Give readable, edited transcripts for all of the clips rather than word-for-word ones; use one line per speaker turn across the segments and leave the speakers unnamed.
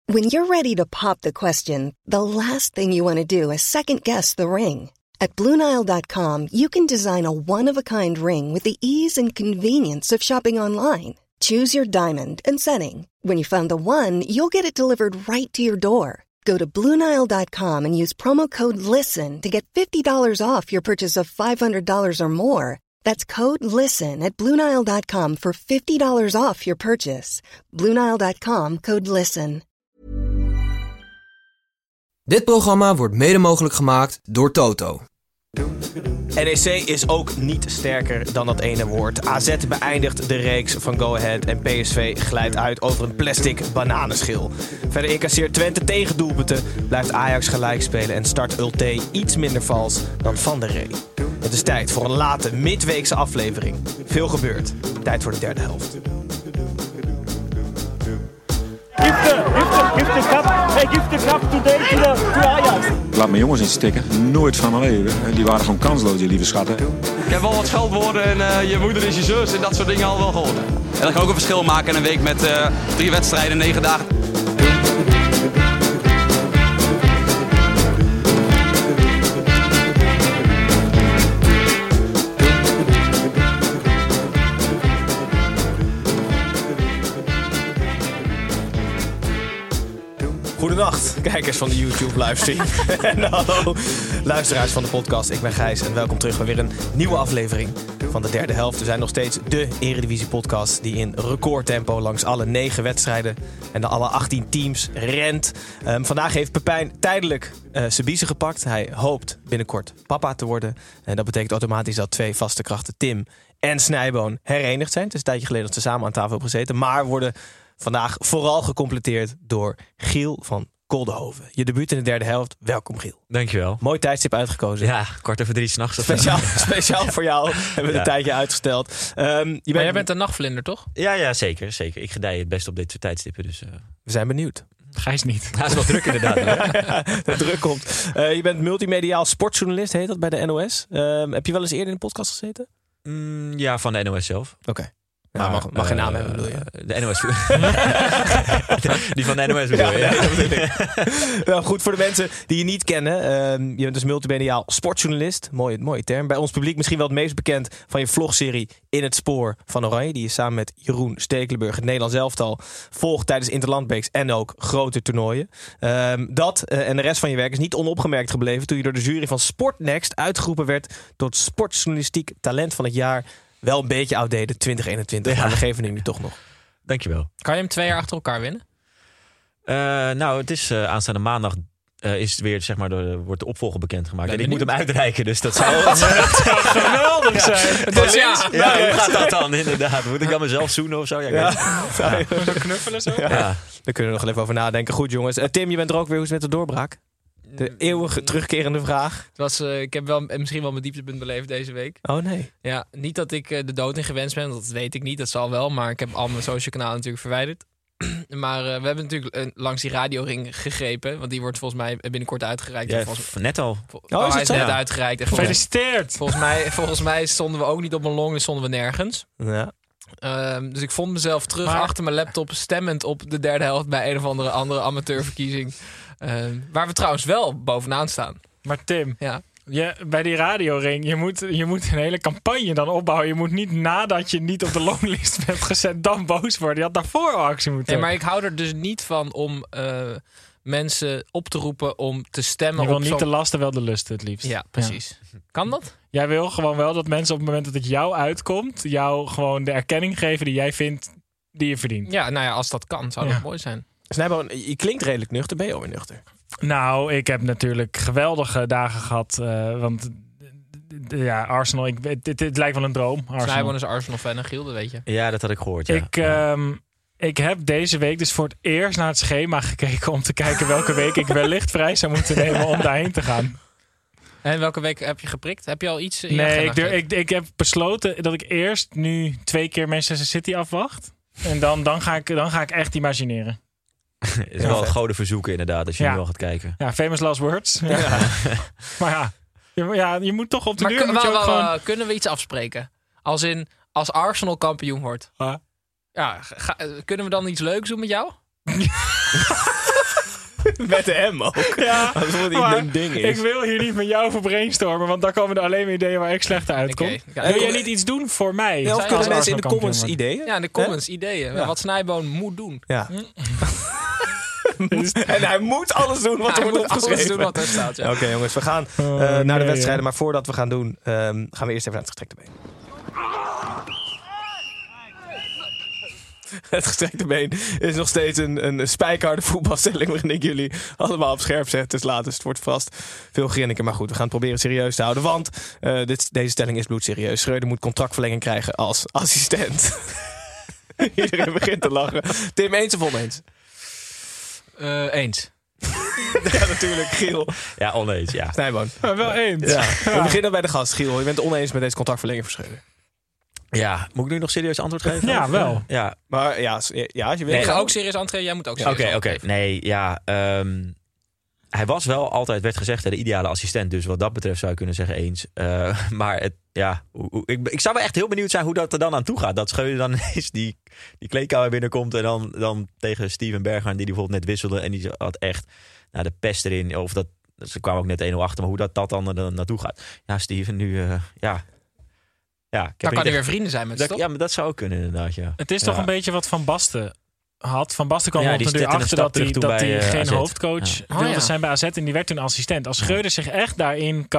When you're ready to pop the question, the last thing you want to do is second-guess the ring. At BlueNile.com, you can design a one-of-a-kind ring with the ease and convenience of shopping online. Choose your diamond and setting. When you find the one, you'll get it delivered right to your door. Go to BlueNile.com and use promo code LISTEN to get $50 off your purchase of $500 or more. That's code LISTEN at BlueNile.com for $50 off your purchase. BlueNile.com, code LISTEN.
Dit programma wordt mede mogelijk gemaakt door Toto.
NEC is ook niet sterker dan dat ene woord. AZ beëindigt de reeks van Go Ahead en PSV glijdt uit over een plastic bananenschil. Verder incasseert Twente tegendoelpunten, blijft Ajax gelijk spelen en start Ulte iets minder vals dan Van der Rey. Het is tijd voor een late midweekse aflevering. Veel gebeurt. Tijd voor de derde helft.
Give the cup today to Ajax.
Laat mijn jongens niet stikken. Nooit van mijn leven. Die waren gewoon kansloos, die lieve schatten.
Ik heb wel wat scheldwoorden en je moeder is je zus en dat soort dingen al wel gehoord. En dat kan ook een verschil maken in een week met 3 wedstrijden, 9 dagen.
Goedenacht, kijkers van de YouTube-livestream. En hallo, luisteraars van de podcast. Ik ben Gijs en welkom terug bij weer een nieuwe aflevering van de derde helft. We zijn nog steeds de Eredivisie-podcast die in recordtempo langs alle 9 wedstrijden en de alle 18 teams rent. Vandaag heeft Pepijn tijdelijk zijn biezen gepakt. Hij hoopt binnenkort papa te worden. En dat betekent automatisch dat 2 vaste krachten, Tim en Snijboon, herenigd zijn. Het is een tijdje geleden dat ze samen aan tafel hebben gezeten, maar worden vandaag vooral gecompleteerd door Giel van Koldenhoven. Je debuut in de derde helft. Welkom, Giel.
Dankjewel.
Mooi tijdstip uitgekozen.
Ja, 2:45 s'nachts.
Speciaal voor jou hebben we een tijdje uitgesteld.
Jij bent een nachtvlinder, toch?
Ja, zeker. Ik gedij het best op dit soort tijdstippen. Dus,
We zijn benieuwd.
Gijs niet.
Hij is wel druk inderdaad.
De druk komt. Je bent multimediaal sportjournalist, heet dat bij de NOS. Heb je wel eens eerder in de podcast gezeten?
Ja, van de NOS zelf.
Oké. Ja, mag geen naam hebben, bedoel je?
De NOS. Die van de NOS bedoel je?
Ja, dat bedoel ik. Wel, goed voor de mensen die je niet kennen. Je bent dus multimediaal sportjournalist. Mooie term. Bij ons publiek misschien wel het meest bekend van je vlogserie In het Spoor van Oranje. Die je samen met Jeroen Stekelenburg het Nederlands elftal volgt tijdens interlandbreaks en ook grote toernooien. Dat en de rest van je werk is niet onopgemerkt gebleven toen je door de jury van Sportnext uitgeroepen werd tot sportjournalistiek talent van het jaar. Wel een beetje outdated, 2021, maar we geven hem nu toch nog.
Dankjewel.
Kan je hem 2 jaar achter elkaar winnen?
Nou, het is aanstaande maandag is het weer, zeg maar, wordt de opvolger bekendgemaakt. En ik moet hem uitreiken, dus dat zou
geweldig zijn. Dus
hoe gaat dat dan inderdaad? Moet ik dan mezelf zoenen of zo?
Knuffelen zo?
Ja.
Daar kunnen we nog even over nadenken. Goed, jongens. Tim, je bent er ook weer. Hoe is het met de doorbraak? De eeuwige terugkerende vraag.
Ik heb wel misschien wel mijn dieptepunt beleefd deze week.
Oh nee.
Ja, niet dat ik de dood in gewenst ben, dat weet ik niet. Dat zal wel, maar ik heb al mijn social kanalen natuurlijk verwijderd. Maar we hebben natuurlijk langs die radioring gegrepen. Want die wordt volgens mij binnenkort uitgereikt.
Ja, net al.
Hij is net uitgereikt.
Gefeliciteerd.
Volgens mij stonden we ook niet op een long, dus stonden we nergens.
Ja.
Dus ik vond mezelf terug achter mijn laptop stemmend op de derde helft bij een of andere amateurverkiezing. Waar we trouwens wel bovenaan staan.
Maar Tim,
ja.
Bij die radioring, je moet een hele campagne dan opbouwen. Je moet niet nadat je niet op de longlist bent gezet dan boos worden. Je had daarvoor al actie moeten
hebben. Nee, maar ik hou er dus niet van om mensen op te roepen om te stemmen.
Je wil niet de lasten, wel de lusten het liefst.
Ja, precies. Ja. Kan dat?
Jij wil gewoon wel dat mensen op het moment dat het jou uitkomt, jou gewoon de erkenning geven die jij vindt die je verdient.
Ja, nou ja, als dat kan, zou dat mooi zijn.
Snijboon, je klinkt redelijk nuchter. Ben je alweer nuchter?
Nou, ik heb natuurlijk geweldige dagen gehad. Want Arsenal, het lijkt wel een droom.
Snijboon is Arsenal-fan en Giel, dat weet je.
Ja, dat had ik gehoord, ja.
Ik heb deze week dus voor het eerst naar het schema gekeken om te kijken welke week ik wellicht vrij zou moeten nemen om daarheen te gaan.
En welke week heb je geprikt? Heb je al iets in
Nee, ik heb besloten dat ik eerst nu 2 keer Manchester City afwacht. En dan ga ik echt imagineren.
Het is wel een gouden verzoeken inderdaad, als je nu wel gaat kijken.
Ja, famous last words. Ja. Maar je moet toch op de duur...
Maar kunnen we iets afspreken? Als Arsenal kampioen wordt. Ja, kunnen we dan iets leuks doen met jou?
Met de M ook.
Ja,
Alsof het niet
maar
een ding is.
ik wil hier niet met jou voor brainstormen, want dan komen er alleen maar ideeën waar ik slechter uitkom.
Oké.
Wil jij niet iets doen voor mij?
Ja, of
Als
kunnen mensen in de
Arsenal
comments
kampioen
ideeën?
Ja, in de comments, ideeën.
Ja.
Wat Snijboon moet doen.
Ja. En hij moet alles doen wat
Hij
er wordt
moet alles
opgeschreven.
doen wat er staat. Ja.
Oké, jongens, we gaan naar de wedstrijden. Maar voordat we gaan doen, gaan we eerst even naar het gestrekte been. Het gestrekte been is nog steeds een spijkerharde voetbalstelling waarin ik jullie allemaal op scherp zet. Dus laat, dus het wordt vast veel grinniken. Maar goed, we gaan het proberen serieus te houden. Want deze stelling is bloedserieus. Schreuder moet contractverlenging krijgen als assistent. Iedereen begint te lachen. Tim, eens of oneens?
Eens.
Ja, natuurlijk. Giel.
Ja, oneens, ja.
Snijboon.
Maar wel eens.
Ja. We beginnen bij de gast, Giel. Je bent het oneens met deze contractverlenging voor Schreuder.
Ja, moet ik nu nog serieus antwoord geven?
Ja, wel.
Ja,
Maar ja, als je wil.
Ik ga ook serieus aantreden. Jij moet ook serieus
Oké.
antwoord geven.
Nee, ja. Hij was wel altijd, werd gezegd, de ideale assistent. Dus wat dat betreft zou je kunnen zeggen eens. Maar ik zou wel echt heel benieuwd zijn hoe dat er dan aan toe gaat. Dat Schreuder dan is die kleedkamer binnenkomt. En dan tegen Steven Bergwijn, die bijvoorbeeld net wisselde. En die had echt de pest erin. Of dat, ze kwamen ook net 1-0 achter. Maar hoe dat dan er naartoe gaat. Ja, Steven, nu... Ja,
Dan kan hij weer vrienden zijn met ze, toch?
Ja, maar dat zou ook kunnen inderdaad, ja.
Het is toch een beetje wat Van Basten had. Van Basten kwam
Ja,
er
die
natuurlijk
zette een
achter
stap
dat
terug
hij
toen bij,
geen
AZ.
hoofdcoach wilde zijn bij AZ. En die werd toen assistent. Als Schreuder zich echt daarin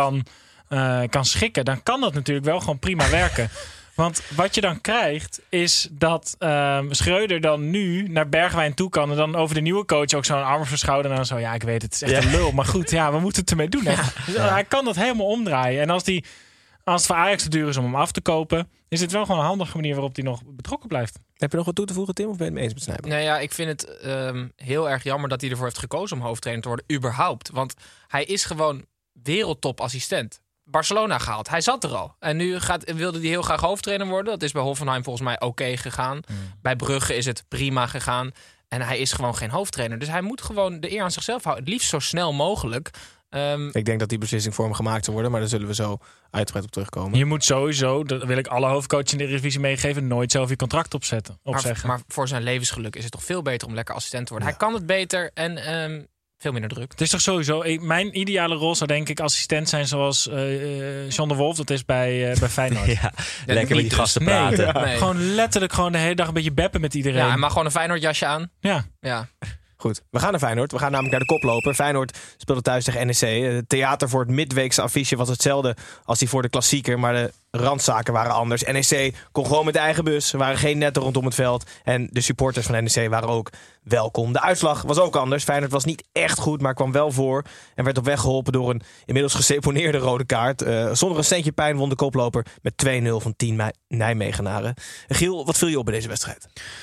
kan schikken, dan kan dat natuurlijk wel gewoon prima werken. Want wat je dan krijgt, is dat Schreuder dan nu naar Bergwijn toe kan. En dan over de nieuwe coach ook zo'n arm verschouden. En dan zo, ja, ik weet het is echt een lul. Maar goed, ja, we moeten het ermee doen. Dus hij kan dat helemaal omdraaien. En als het voor Ajax te duur is om hem af te kopen, is het wel gewoon een handige manier waarop hij nog betrokken blijft.
Heb je nog wat toe te voegen, Tim? Of ben je het mee eens met Snijboon?
Nou ja, ik vind het heel erg jammer dat hij ervoor heeft gekozen om hoofdtrainer te worden, überhaupt. Want hij is gewoon wereldtop assistent. Barcelona gehaald. Hij zat er al. En nu wilde hij heel graag hoofdtrainer worden. Dat is bij Hoffenheim volgens mij oké gegaan. Bij Brugge is het prima gegaan. En hij is gewoon geen hoofdtrainer. Dus hij moet gewoon de eer aan zichzelf houden. Het liefst zo snel mogelijk.
Ik denk dat die beslissing voor hem gemaakt zal worden. Maar daar zullen we zo uitgebreid op terugkomen.
Je moet sowieso, dat wil ik alle hoofdcoaches in de Eredivisie meegeven, nooit zelf je contract opzeggen.
Maar voor zijn levensgeluk is het toch veel beter om lekker assistent te worden. Ja. Hij kan het beter en veel minder druk.
Het is toch sowieso... Mijn ideale rol zou denk ik assistent zijn zoals John de Wolf. Dat is bij Feyenoord.
Ja, lekker met die gasten praten.
Nee. Gewoon letterlijk gewoon de hele dag een beetje beppen met iedereen.
Ja, hij mag gewoon een Feyenoord jasje aan.
Ja.
Goed, we gaan naar Feyenoord. We gaan namelijk naar de koploper. Feyenoord speelde thuis tegen NEC. Het theater voor het midweekse affiche was hetzelfde als die voor de klassieker. Maar de randzaken waren anders. NEC kon gewoon met de eigen bus. Er waren geen netten rondom het veld. En de supporters van NEC waren ook welkom. De uitslag was ook anders. Feyenoord was niet echt goed, maar kwam wel voor. En werd op weg geholpen door een inmiddels geseponeerde rode kaart. Zonder een centje pijn won de koploper met 2-0 van 10 Nijmegenaren. Giel, wat viel je op bij deze wedstrijd?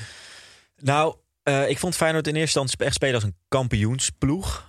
Nou... ik vond Feyenoord in eerste instantie echt spelen als een kampioensploeg.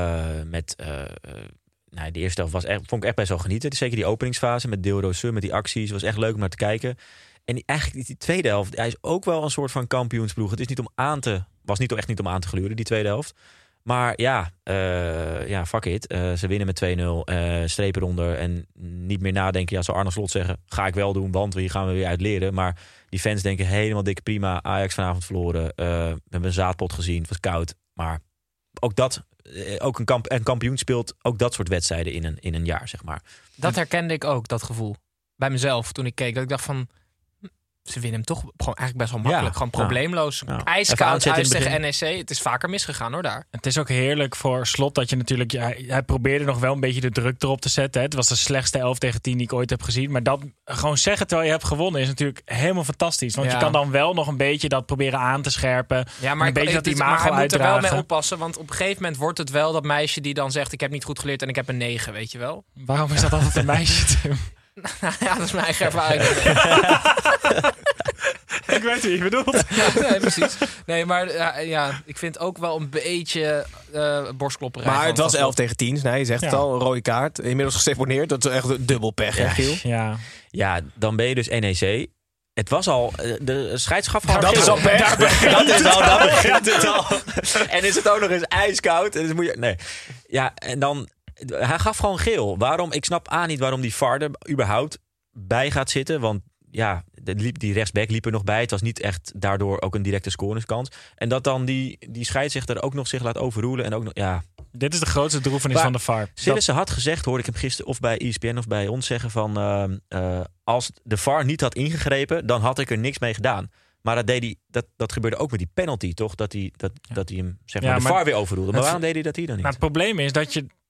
De eerste helft vond ik echt best wel genieten. Zeker die openingsfase met Deelroosum, met die acties. Was echt leuk om naar te kijken. En die tweede helft, hij is ook wel een soort van kampioensploeg. Het is was echt niet om aan te gluren, die tweede helft. Maar fuck it. Ze winnen met 2-0, strepen eronder. En niet meer nadenken. Zou Arne Slot zeggen, ga ik wel doen, want hier gaan we weer uit leren. Maar die fans denken helemaal dikke prima. Ajax vanavond verloren. We hebben een zaadpot gezien. Het was koud. Maar ook dat, een kampioen speelt ook dat soort wedstrijden in een jaar, zeg maar.
Dat herkende ik ook, dat gevoel. Bij mezelf, toen ik keek. Dat ik dacht van, ze winnen hem toch gewoon eigenlijk best wel makkelijk. Gewoon probleemloos. IJskoud thuis tegen NEC. Het is vaker misgegaan hoor daar.
Het is ook heerlijk voor Slot dat je natuurlijk... hij probeerde nog wel een beetje de druk erop te zetten. Hè. Het was de slechtste 11 tegen 10 die ik ooit heb gezien. Maar dat gewoon zeggen terwijl je hebt gewonnen is natuurlijk helemaal fantastisch. Want je kan dan wel nog een beetje dat proberen aan te scherpen.
Ja, maar
een beetje dat imago
maar hij moet er
uitdragen.
wel mee oppassen. Want op een gegeven moment wordt het wel dat meisje die dan zegt, ik heb niet goed geleerd en ik heb een 9, weet je wel.
Waarom is dat altijd een meisje, Tim?
Ja, dat is mijn eigen ervaring.
Ik weet wie je bedoelt.
Ja, nee, precies. Nee, maar ik vind ook wel een beetje borstklopperij.
Maar het was 11 tegen 10. Nee, je zegt het al, een rode kaart. Inmiddels geseponeerd. Dat is echt dubbel pech, hè, Giel?
Ja, dan ben je dus NEC. Het was al... De scheids gaf gewoon...
Dat is al pech.
Daar begint het al. En is het ook nog eens ijskoud. Dus moet je... Nee. Ja, en dan... Hij gaf gewoon geel. Ik snap niet waarom die VAR er überhaupt bij gaat zitten. Want die rechtsback liep er nog bij. Het was niet echt daardoor ook een directe scoringskans. En dat dan die scheidsrechter ook nog zich laat overroelen. En ook nog,
Dit is de grootste droefenis van de VAR.
Sillissen had gezegd, hoorde ik hem gisteren of bij ESPN of bij ons zeggen van... als de VAR niet had ingegrepen, dan had ik er niks mee gedaan. Maar dat deed hij, dat gebeurde ook met die penalty, toch? Dat hij hem de VAR weer overroelde. Maar waarom deed hij dat hier dan niet?
Maar het probleem is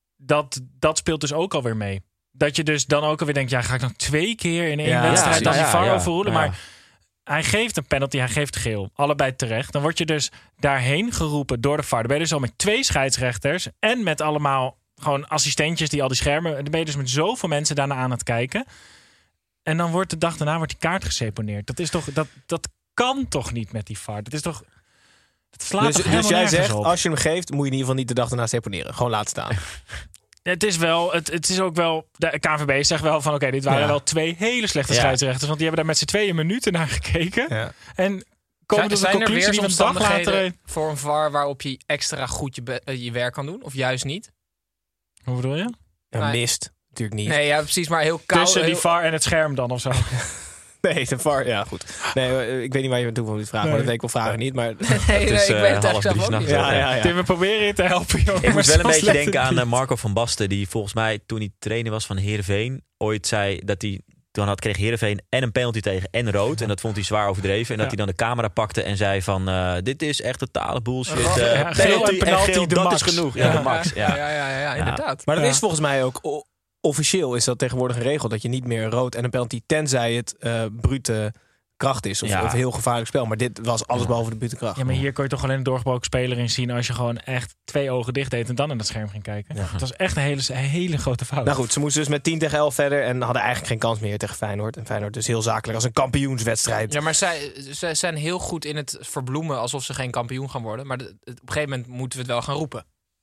dat speelt dus ook alweer mee. Dat je dus dan ook alweer denkt, ga ik nog 2 keer in 1 wedstrijd dan die VAR overroelen? Ja. Maar hij geeft een penalty, hij geeft geel. Allebei terecht. Dan word je dus daarheen geroepen door de VAR. Dan ben je dus al met 2 scheidsrechters en met allemaal gewoon assistentjes die al die schermen... Dan ben je dus met zoveel mensen daarna aan het kijken. En dan wordt de dag daarna die kaart geseponeerd. Dat is toch... Dat kan toch niet met die VAR? Dat is toch... Dat slaat toch helemaal
jij zegt,
op.
als je hem geeft, moet je in ieder geval niet de dag daarna seponeren. Gewoon laten staan.
Het is ook wel... De KNVB zegt wel van... Oké, dit waren wel 2 hele slechte scheidsrechters. Want die hebben daar met z'n tweeën minuten naar gekeken. Ja. En komen tot de conclusie die we een dag later...
voor een VAR waarop je extra goed je werk kan doen? Of juist niet?
Hoe bedoel je?
Ja, mist. Natuurlijk niet.
Nee, ja, precies. Maar heel koud.
Tussen die VAR en het scherm dan of zo.
Nee, de VAR, ja goed. Nee, ik weet niet waar je naartoe van moet vragen. Maar dat weet ik wel vragen niet. Maar
nee, ik weet het eigenlijk zelf ook niet.
Ja.
Tim, we proberen je te helpen, jongen.
Ik moet wel een beetje denken aan Marco van Basten. Die volgens mij, toen hij trainer was van Heerenveen... ooit zei dat hij... Toen kreeg Heerenveen en een penalty tegen en rood. En dat vond hij zwaar overdreven. En dat hij dan de camera pakte en zei van... dit is echt totale bullshit. Penalty en geel, dat is genoeg. Ja, de max.
Ja, inderdaad.
Maar dat is volgens mij ook... Officieel is dat tegenwoordig een regel dat je niet meer rood en een penalty tenzij het brute kracht is of heel gevaarlijk spel. Maar dit was alles behalve de brute kracht.
Ja, maar hier kon je toch alleen een doorgebroken speler in zien als je gewoon echt 2 ogen dicht deed en dan naar het scherm ging kijken. Ja. Het was echt een hele grote fout.
Nou goed, ze moesten dus met 10-11 verder en hadden eigenlijk geen kans meer tegen Feyenoord. En Feyenoord dus heel zakelijk als een kampioenswedstrijd.
Ja, maar zij zijn heel goed in het verbloemen alsof ze geen kampioen gaan worden. Maar op een gegeven moment moeten we het wel gaan roepen.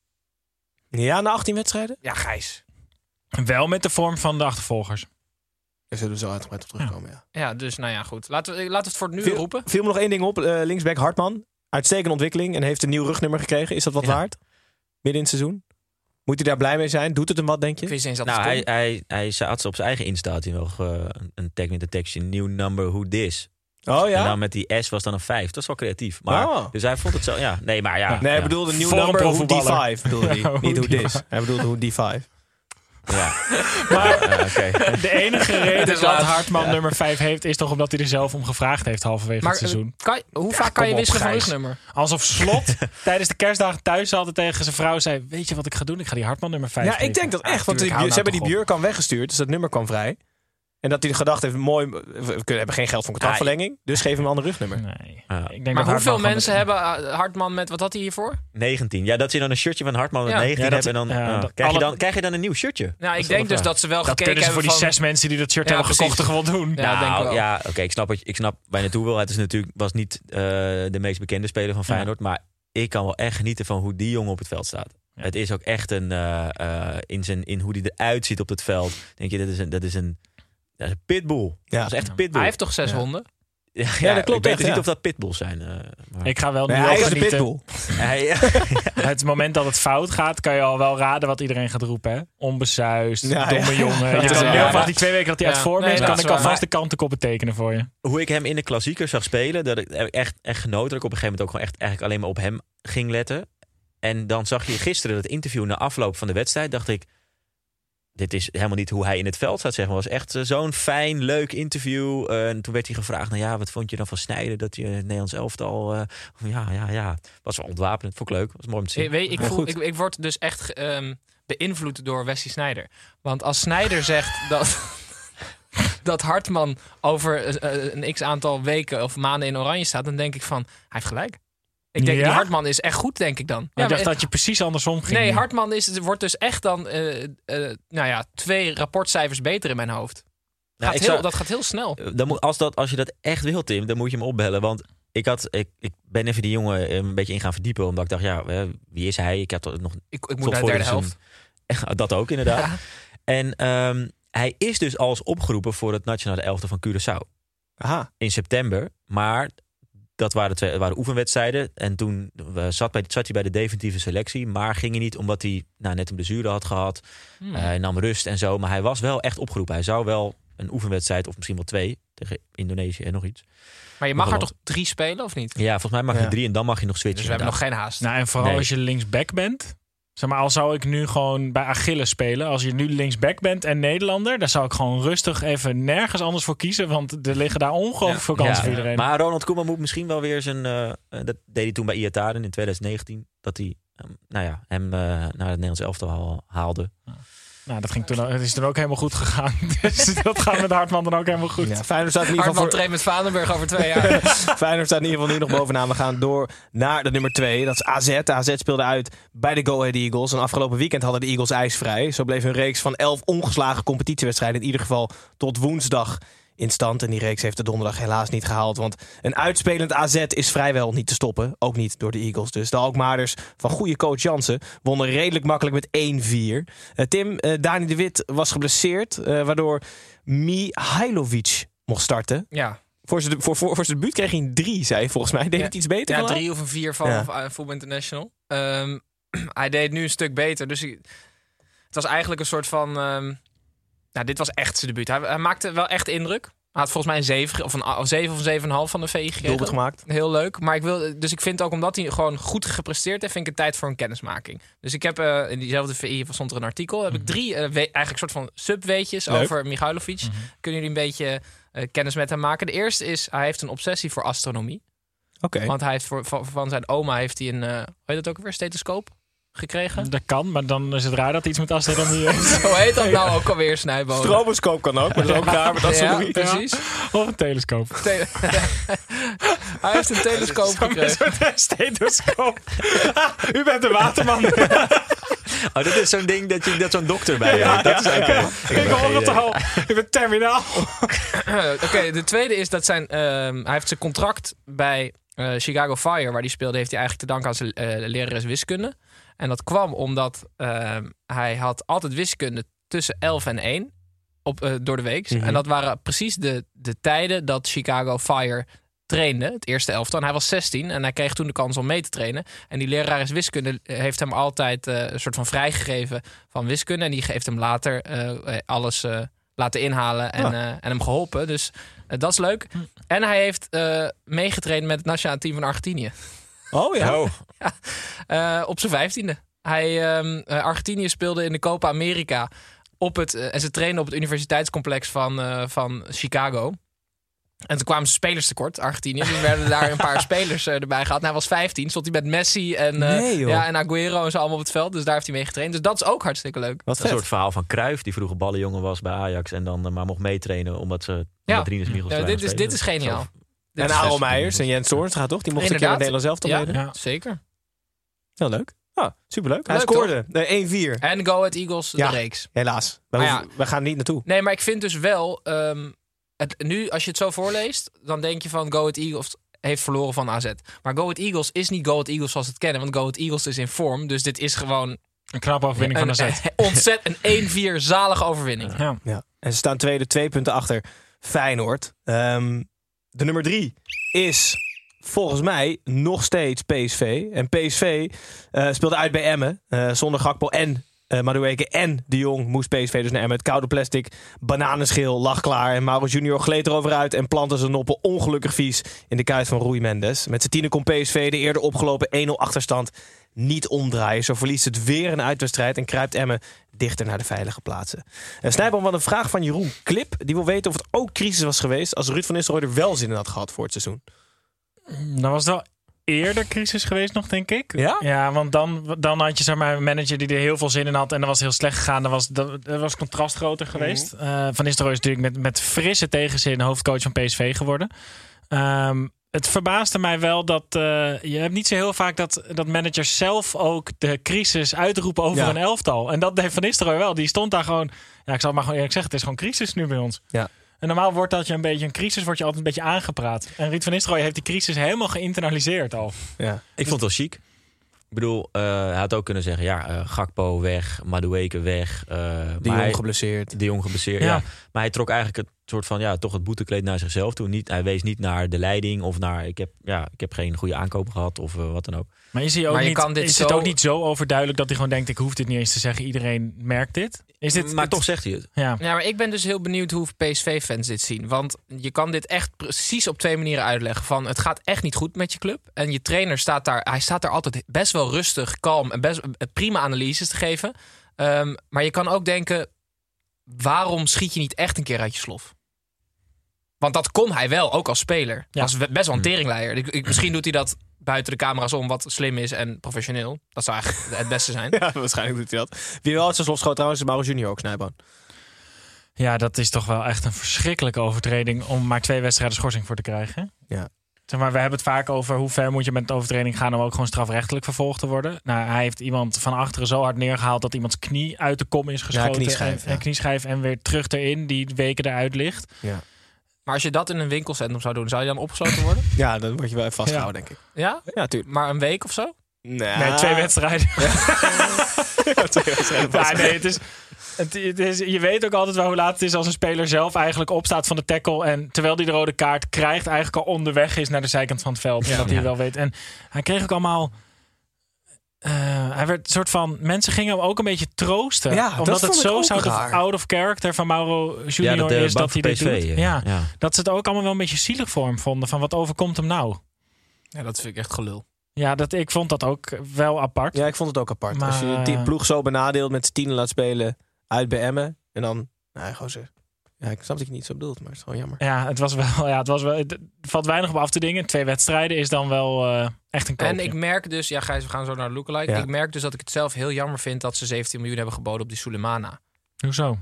Ja, na 18 wedstrijden?
Ja, Gijs.
Wel met de vorm van de achtervolgers.
Daar zullen we zo uitgebreid op terugkomen. Ja,
dus nou ja, goed. Laten we het voor het nu roepen.
Viel me nog 1 ding op. Linksback Hartman. Uitstekende ontwikkeling en heeft een nieuw rugnummer gekregen. Is dat wat waard? Midden in het seizoen? Moet hij daar blij mee zijn? Doet het hem wat, denk je?
Hij zat op zijn eigen Insta nog een tag met de tekstje New number who this.
Oh ja?
En dan met die S was dan een 5. Dat is wel creatief. Maar, Dus hij vond het zo... Ja, nee, maar ja.
Nee, hij bedoelde New number who D5. Bedoelde hij. Niet who this. Hij bedoelde who D5.
Ja. Maar de enige reden dat Hartman nummer 5 heeft... is toch omdat hij er zelf om gevraagd heeft halverwege het seizoen.
Hoe vaak kan je wisselen van rugnummer?
Alsof Slot tijdens de kerstdagen thuis altijd tegen zijn vrouw zei... weet je wat ik ga doen? Ik ga die Hartman nummer 5 geven.
Ik denk dat echt. Want ze hebben die Björkan weggestuurd. Dus dat nummer kwam vrij. En dat hij gedacht heeft, mooi, we hebben geen geld voor contractverlenging. Dus geef hem een ander rugnummer.
Nee. Ik denk
maar hoeveel mensen hebben Hartman met, wat had hij hiervoor?
19. Ja, dat ze dan een shirtje van Hartman met 19 hebben. En dan krijg je dan een nieuw shirtje.
Nou, ik denk dus dat ze wel gekeken hebben
voor die 6 mensen die dat shirt hebben gekocht gewoon doen.
Ja, oké, ik snap waar je naartoe wil. Het is natuurlijk, was niet de meest bekende speler van Feyenoord. Maar ik kan wel echt genieten van hoe die jongen op het veld staat. Ja. Het is ook echt in hoe die eruit ziet op het veld. Denk je, dat is een pitbull. Ja. Dat is echt een pitbull.
Hij heeft toch 6 honden?
Ja, dat klopt. Ik weet niet of dat pitbulls zijn.
Maar... Ik ga wel nu
hij is een pitbull.
Het moment dat het fout gaat, kan je al wel raden wat iedereen gaat roepen. Hè? Onbesuisd, domme jongen. Je kan heel vaak die 2 weken dat hij uit vorm is, kan ik alvast de kantenkoppen tekenen voor je.
Hoe ik hem in de klassieker zag spelen, dat ik echt genoten. Dat ik op een gegeven moment ook gewoon echt eigenlijk alleen maar op hem ging letten. En dan zag je gisteren dat interview na afloop van de wedstrijd, dacht ik, dit is helemaal niet hoe hij in het veld staat, zeg maar. Het was echt zo'n fijn, leuk interview. En toen werd hij gevraagd, wat vond je dan van Sneijder? Dat je het Nederlands elftal... Was wel ontwapenend, vond ik leuk. Was mooi om te zien.
Ik word dus echt beïnvloed door Wesley Sneijder. Want als Sneijder zegt dat Hartman over een x-aantal weken of maanden in oranje staat, dan denk ik van, hij heeft gelijk. Ik denk, die Hartman is echt goed, denk ik dan.
Ik dacht dat je precies andersom ging.
Nee, Hartman wordt dus echt dan 2 rapportcijfers beter in mijn hoofd. Dat gaat heel snel.
Als je dat echt wil, Tim, dan moet je hem opbellen. Want ik ben even die jongen een beetje in gaan verdiepen. Omdat ik dacht, wie is hij? Ik
moet naar de derde helft.
Dat ook, inderdaad. Ja. En hij is dus al opgeroepen voor het nationale elftal van Curaçao.
Aha.
In september. Maar dat waren oefenwedstrijden. En toen zat hij bij de definitieve selectie. Maar ging hij niet omdat hij net een blessure had gehad. Hij nam rust en zo. Maar hij was wel echt opgeroepen. Hij zou wel een oefenwedstrijd of misschien wel 2 tegen Indonesië en nog iets.
Maar je mag er toch 3 spelen, of niet?
Ja, volgens mij mag je 3 en dan mag je nog switchen.
Dus we hebben nog geen haast.
Nou, en vooral als je linksback bent. Zeg maar, al zou ik nu gewoon bij Achilles spelen. Als je nu linksback bent en Nederlander, dan zou ik gewoon rustig even nergens anders voor kiezen. Want er liggen daar ongelooflijk veel kansen voor iedereen.
Maar Ronald Koeman moet misschien wel weer zijn... dat deed hij toen bij Iataren in 2019. Dat hij hem naar het Nederlands elftal haalde.
Nou, het is toen ook helemaal goed gegaan. Dus dat gaat met Hartman dan ook helemaal goed.
Ja, Feyenoord staat in ieder geval
Hartman traint met Vaandenburg over 2 jaar.
Feyenoord staat in ieder geval nu nog bovenaan. We gaan door naar de nummer 2. Dat is AZ. AZ speelde uit bij de Go Ahead Eagles. En afgelopen weekend hadden de Eagles ijsvrij. Zo bleef hun reeks van 11 ongeslagen competitiewedstrijden in ieder geval tot woensdag in stand. En die reeks heeft de donderdag helaas niet gehaald. Want een uitspelend AZ is vrijwel niet te stoppen. Ook niet door de Eagles. Dus de Alkmaarders van goede coach Jansen wonnen redelijk makkelijk met 1-4. Tim, Dani de Wit was geblesseerd. Waardoor Mihailovic mocht starten.
Ja.
Voor zijn debuut kreeg hij een 3, zei hij volgens mij. Deed het iets beter?
Ja, 3 of een 4 van Voetbal International. Hij deed nu een stuk beter. Dus het was eigenlijk een soort van... dit was echt zijn debuut. Hij maakte wel echt indruk. Hij had volgens mij een 7 of een 7,5 van de VI gekregen.
Doelpunt gemaakt.
Heel leuk. Maar ik vind ook, omdat hij gewoon goed gepresteerd heeft, vind ik het tijd voor een kennismaking. Dus ik heb in diezelfde VI stond er een artikel. Heb ik 3 eigenlijk soort van subweetjes over Mihailovic. Kunnen jullie een beetje kennis met hem maken? De eerste is, hij heeft een obsessie voor astronomie.
Oké.
Want hij heeft van zijn oma heeft hij een, hoe heet dat ook weer, stethoscoop gekregen.
Dat kan, maar dan is het raar dat iets met astronomie heeft.
Hoe heet dat nou ook alweer, Snijbonen?
Stroboscoop kan ook, maar dat is ook raar met astronomie.
Ja, precies.
Of een telescoop.
Hij heeft een telescoop gekregen.
Een soort stethoscoop. U bent de waterman.
Oh, dat is zo'n ding dat zo'n dokter bij je. Dat is oké.
Ik hoor het al. Ik ben terminaal.
Oké, de tweede is dat hij heeft zijn contract bij Chicago Fire, waar hij speelde, heeft hij eigenlijk te danken aan zijn lerares wiskunde. En dat kwam omdat hij had altijd wiskunde tussen 11 en 1 door de week. En dat waren precies de tijden dat Chicago Fire trainde, het eerste elftal. En hij was 16 en hij kreeg toen de kans om mee te trainen. En die lerares wiskunde heeft hem altijd een soort van vrijgegeven van wiskunde. En die heeft hem later alles laten inhalen en hem geholpen. Dus dat is leuk. En hij heeft meegetraind met het nationale team van Argentinië.
Oh ja.
Op zijn 15e. Argentinië speelde in de Copa America en ze trainden op het universiteitscomplex van Chicago. En toen kwamen ze spelers tekort, Argentinië. Dus werden daar een paar spelers erbij gehaald. En hij was 15, stond hij met Messi en Agüero en zo allemaal op het veld. Dus daar heeft hij mee getraind. Dus dat is ook hartstikke leuk.
Wat een soort verhaal van Cruijff, die vroeger ballenjongen was bij Ajax en dan maar mocht meetrainen omdat Rinus Michels
dit is geniaal.
En Aaron Meijers en Jens Toorns gaat toch? Die mocht een keer in Nederland zelf te meedoen.
Ja, zeker.
Heel leuk. Superleuk. Hij
Leuk,
scoorde 1-4.
En Go Ahead Eagles, de reeks.
Helaas. We gaan niet naartoe.
Nee, maar ik vind dus wel... nu, als je het zo voorleest, dan denk je van Go Ahead Eagles heeft verloren van AZ. Maar Go Ahead Eagles is niet Go Ahead Eagles zoals we het kennen. Want Go Ahead Eagles is in vorm. Dus dit is gewoon...
een knappe overwinning van AZ.
Ontzettend een 1-4 zalige overwinning.
Ja. En ze staan tweede, 2 punten achter Feyenoord. De nummer 3 is volgens mij nog steeds PSV. En PSV speelde uit bij Emmen. Zonder Gakpo en Madueke en De Jong moest PSV dus naar Emmen. Het koude plastic, bananenschil lag klaar. En Mauro Junior gleed erover uit en plantte zijn noppen ongelukkig vies in de kuit van Rui Mendes. Met z'n 10 kon PSV de eerder opgelopen 1-0 achterstand niet omdraaien. Zo verliest het weer een uitwedstrijd en kruipt Emmen dichter naar de veilige plaatsen. Snijboom, wat een vraag van Jeroen Klip. Die wil weten of het ook crisis was geweest als Ruud van Nistelrooy er wel zin in had gehad voor het seizoen.
Dan was het wel eerder crisis geweest nog, denk ik.
Ja?
Ja, want dan had je zeg maar een manager die er heel veel zin in had en dan was het heel slecht gegaan. Dan was het contrast groter geweest. Van Nistelrooy is natuurlijk met frisse tegenzin hoofdcoach van PSV geworden. Het verbaasde mij wel dat je hebt niet zo heel vaak dat managers zelf ook de crisis uitroepen over een elftal. En dat deed Van Nistelrooy wel. Die stond daar gewoon. Ja, ik zal het maar gewoon eerlijk zeggen, het is gewoon crisis nu bij ons. Ja. En normaal wordt dat je een beetje een crisis, wordt je altijd een beetje aangepraat. En Ruud van Nistelrooy heeft die crisis helemaal geïnternaliseerd al.
Ja. Ik vond het wel chic. Ik bedoel, hij had ook kunnen zeggen, Gakpo weg, Madueke weg.
De Jong geblesseerd.
Ja. Maar hij trok eigenlijk soort van toch het boetekleed naar zichzelf toe. Hij wees niet naar de leiding of naar ik heb geen goede aankoop gehad of wat dan ook.
Maar is het ook niet zo overduidelijk dat hij gewoon denkt, ik hoef dit niet eens te zeggen, iedereen merkt dit?
Maar toch zegt hij het.
Ja, maar ik ben dus heel benieuwd hoe PSV-fans dit zien. Want je kan dit echt precies op 2 manieren uitleggen. Van het gaat echt niet goed met je club. En je trainer staat daar altijd best wel rustig, kalm en best prima analyses te geven. Maar je kan ook denken, waarom schiet je niet echt een keer uit je slof? Want dat kon hij wel, ook als speler. Ja. Was best wel een teringleier. Misschien doet hij dat buiten de camera's om, wat slim is en professioneel. Dat zou eigenlijk het beste zijn.
Ja, waarschijnlijk doet hij dat. Wie wel uit zijn slof schoot trouwens is Mauro Junior ook, Snijboon.
Ja, dat is toch wel echt een verschrikkelijke overtreding om maar 2 wedstrijden schorsing voor te krijgen.
Ja.
Zeg maar, we hebben het vaak over hoe ver moet je met een overtreding gaan om ook gewoon strafrechtelijk vervolgd te worden. Nou, hij heeft iemand van achteren zo hard neergehaald dat iemands knie uit de kom is geschoten. Ja, knieschijf en weer terug erin, die weken eruit ligt.
Ja.
Maar als je dat in een winkelcentrum zou doen, zou je dan opgesloten worden?
Ja, dan word je wel even vastgehouden, denk ik.
Ja?
Ja, tuurlijk.
Maar een week of zo?
Nee, 2 wedstrijden. Ja.
2 wedstrijden.
Ja, nee, het is, je weet ook altijd wel hoe laat het is als een speler zelf eigenlijk opstaat van de tackle en terwijl hij de rode kaart krijgt, eigenlijk al onderweg is naar de zijkant van het veld. Ja, dat hij wel weet. En hij kreeg ook allemaal... hij werd een soort van... Mensen gingen hem ook een beetje troosten.
Ja,
omdat het zo out of character van Mauro Junior is dat hij dit doet. Ja. Dat ze het ook allemaal wel een beetje zielig voor hem vonden. Van wat overkomt hem nou?
Ja, dat vind ik echt gelul.
Ja, ik vond dat ook wel apart.
Ja, ik vond het ook apart.
Maar,
als je die ploeg zo benadeelt met z'n 10 laat spelen uit bij Emmen en dan... Ja, ik snap dat je niet zo bedoelt, maar het is gewoon jammer.
Ja, het was wel... Het valt weinig op af te dingen. 2 wedstrijden is dan wel echt een koopje.
En ik merk dus... Ja, Gijs, we gaan zo naar de lookalike. Ja. Ik merk dus dat ik het zelf heel jammer vind dat ze 17 miljoen hebben geboden op die Souleymana.
Hoezo?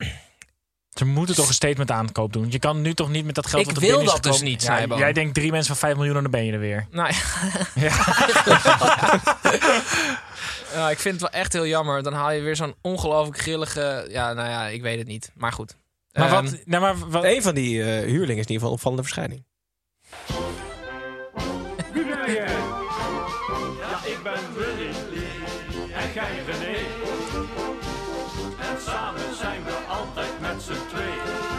Ze moeten toch een statement aankoop doen. Je kan nu toch niet met dat geld...
Ik wat wil dat dus niet,
ja, jij denkt 3 mensen van 5 miljoen en dan ben je er weer.
Nou, ja, ik vind het wel echt heel jammer. Dan haal je weer zo'n ongelooflijk grillige... Ja, nou ja, ik weet het niet. Maar goed.
Maar wat...
Een van die huurlingen is in ieder geval een opvallende verschijning.
Wie ben jij? Ja, ik ben Willy. En jij René. En samen zijn we altijd met z'n tweeën.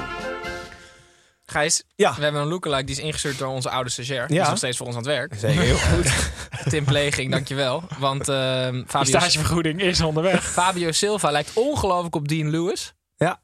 Gijs, we hebben een lookalike die is ingestuurd door onze oude stagiair. Die is nog steeds voor ons aan het werk.
Zeker, heel goed.
Tim Pleging, dankjewel. Want
de stagevergoeding is onderweg.
Fabio Silva lijkt ongelooflijk op Dean Lewis.
Ja.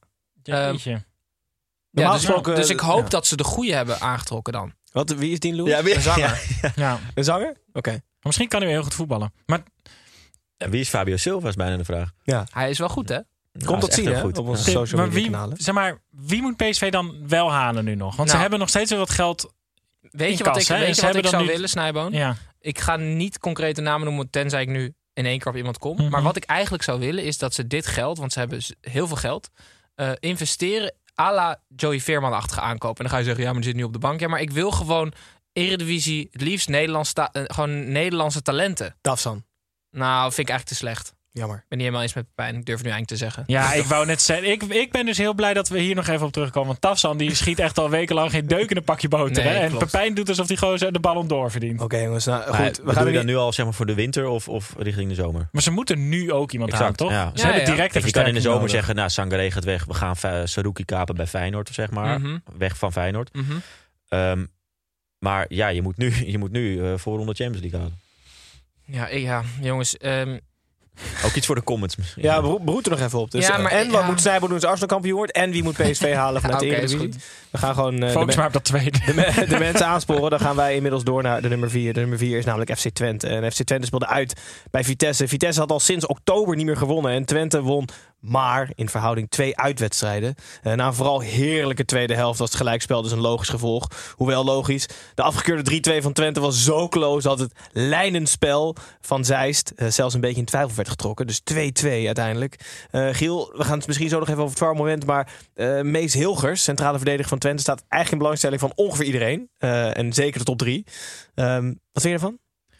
Dus ik hoop dat ze de goede hebben aangetrokken dan.
Wie is Dean Lewis?
Ja,
een zanger.
Ja.
Een zanger? Oké.
Misschien kan hij heel goed voetballen. Maar
wie is Fabio Silva is bijna de vraag.
Ja.
Hij is wel goed, hè?
Komt dat zien, hè? Op onze social media kanalen.
Zeg maar, wie moet PSV dan wel halen nu nog? Want ze hebben nog steeds weer wat geld.
Weet je wat ik zou willen, Snijboon?
Ja.
Ik ga niet concrete namen noemen, tenzij ik nu in één keer op iemand kom. Mm-hmm. Maar wat ik eigenlijk zou willen, is dat ze dit geld, want ze hebben heel veel geld, investeren à la Joey Veerman-achtige aankopen. En dan ga je zeggen, ja, maar die zit nu op de bank. Ja, maar ik wil gewoon Eredivisie, het liefst gewoon Nederlandse talenten.
Tafsan.
Nou, vind ik eigenlijk te slecht.
Jammer.
Ik ben niet helemaal eens met Pepijn. Ik durf het nu eigenlijk te zeggen.
Ja, ik wou net zeggen. Ik ben dus heel blij dat we hier nog even op terugkomen. Want Tafsan die schiet echt al wekenlang geen deuk in een pakje boter.
Nee,
hè? En
klopt.
Pepijn doet alsof hij gewoon de Ballon d'Or verdient.
Oké, jongens. Nou, goed.
We gaan dan nu al zeg maar voor de winter of richting de zomer?
Maar ze moeten nu ook iemand halen, toch?
Ja.
Ze hebben direct
je kan in de zomer zeggen, nou, Sangaré gaat weg. We gaan Saruki kapen bij Feyenoord, zeg maar.
Mm-hmm.
Weg van Feyenoord.
Mm-hmm.
Maar ja, je moet nu voorronde Champions League halen.
Ja, jongens...
Ook iets voor de comments misschien.
Ja, beroet er nog even op. Dus, wat moet Snijboon doen als Arsenal kampioen wordt? En wie moet PSV halen vanuit de Eredivisie? We gaan gewoon
focus maar op dat tweede.
De mensen aansporen. Dan gaan wij inmiddels door naar de nummer 4. De nummer 4 is namelijk FC Twente. En FC Twente speelde uit bij Vitesse. Vitesse had al sinds oktober niet meer gewonnen. En Twente won maar in verhouding 2 uitwedstrijden. Na een vooral heerlijke tweede helft was het gelijkspel dus een logisch gevolg. Hoewel logisch. De afgekeurde 3-2 van Twente was zo close dat het lijnenspel van Zeist zelfs een beetje in twijfel werd getrokken. Dus 2-2 uiteindelijk. Giel, we gaan het misschien zo nog even over het VAR-moment. Maar Mees Hilgers, centrale verdediger van Twente, staat eigenlijk in belangstelling van ongeveer iedereen. En zeker de top 3. Wat vind je ervan?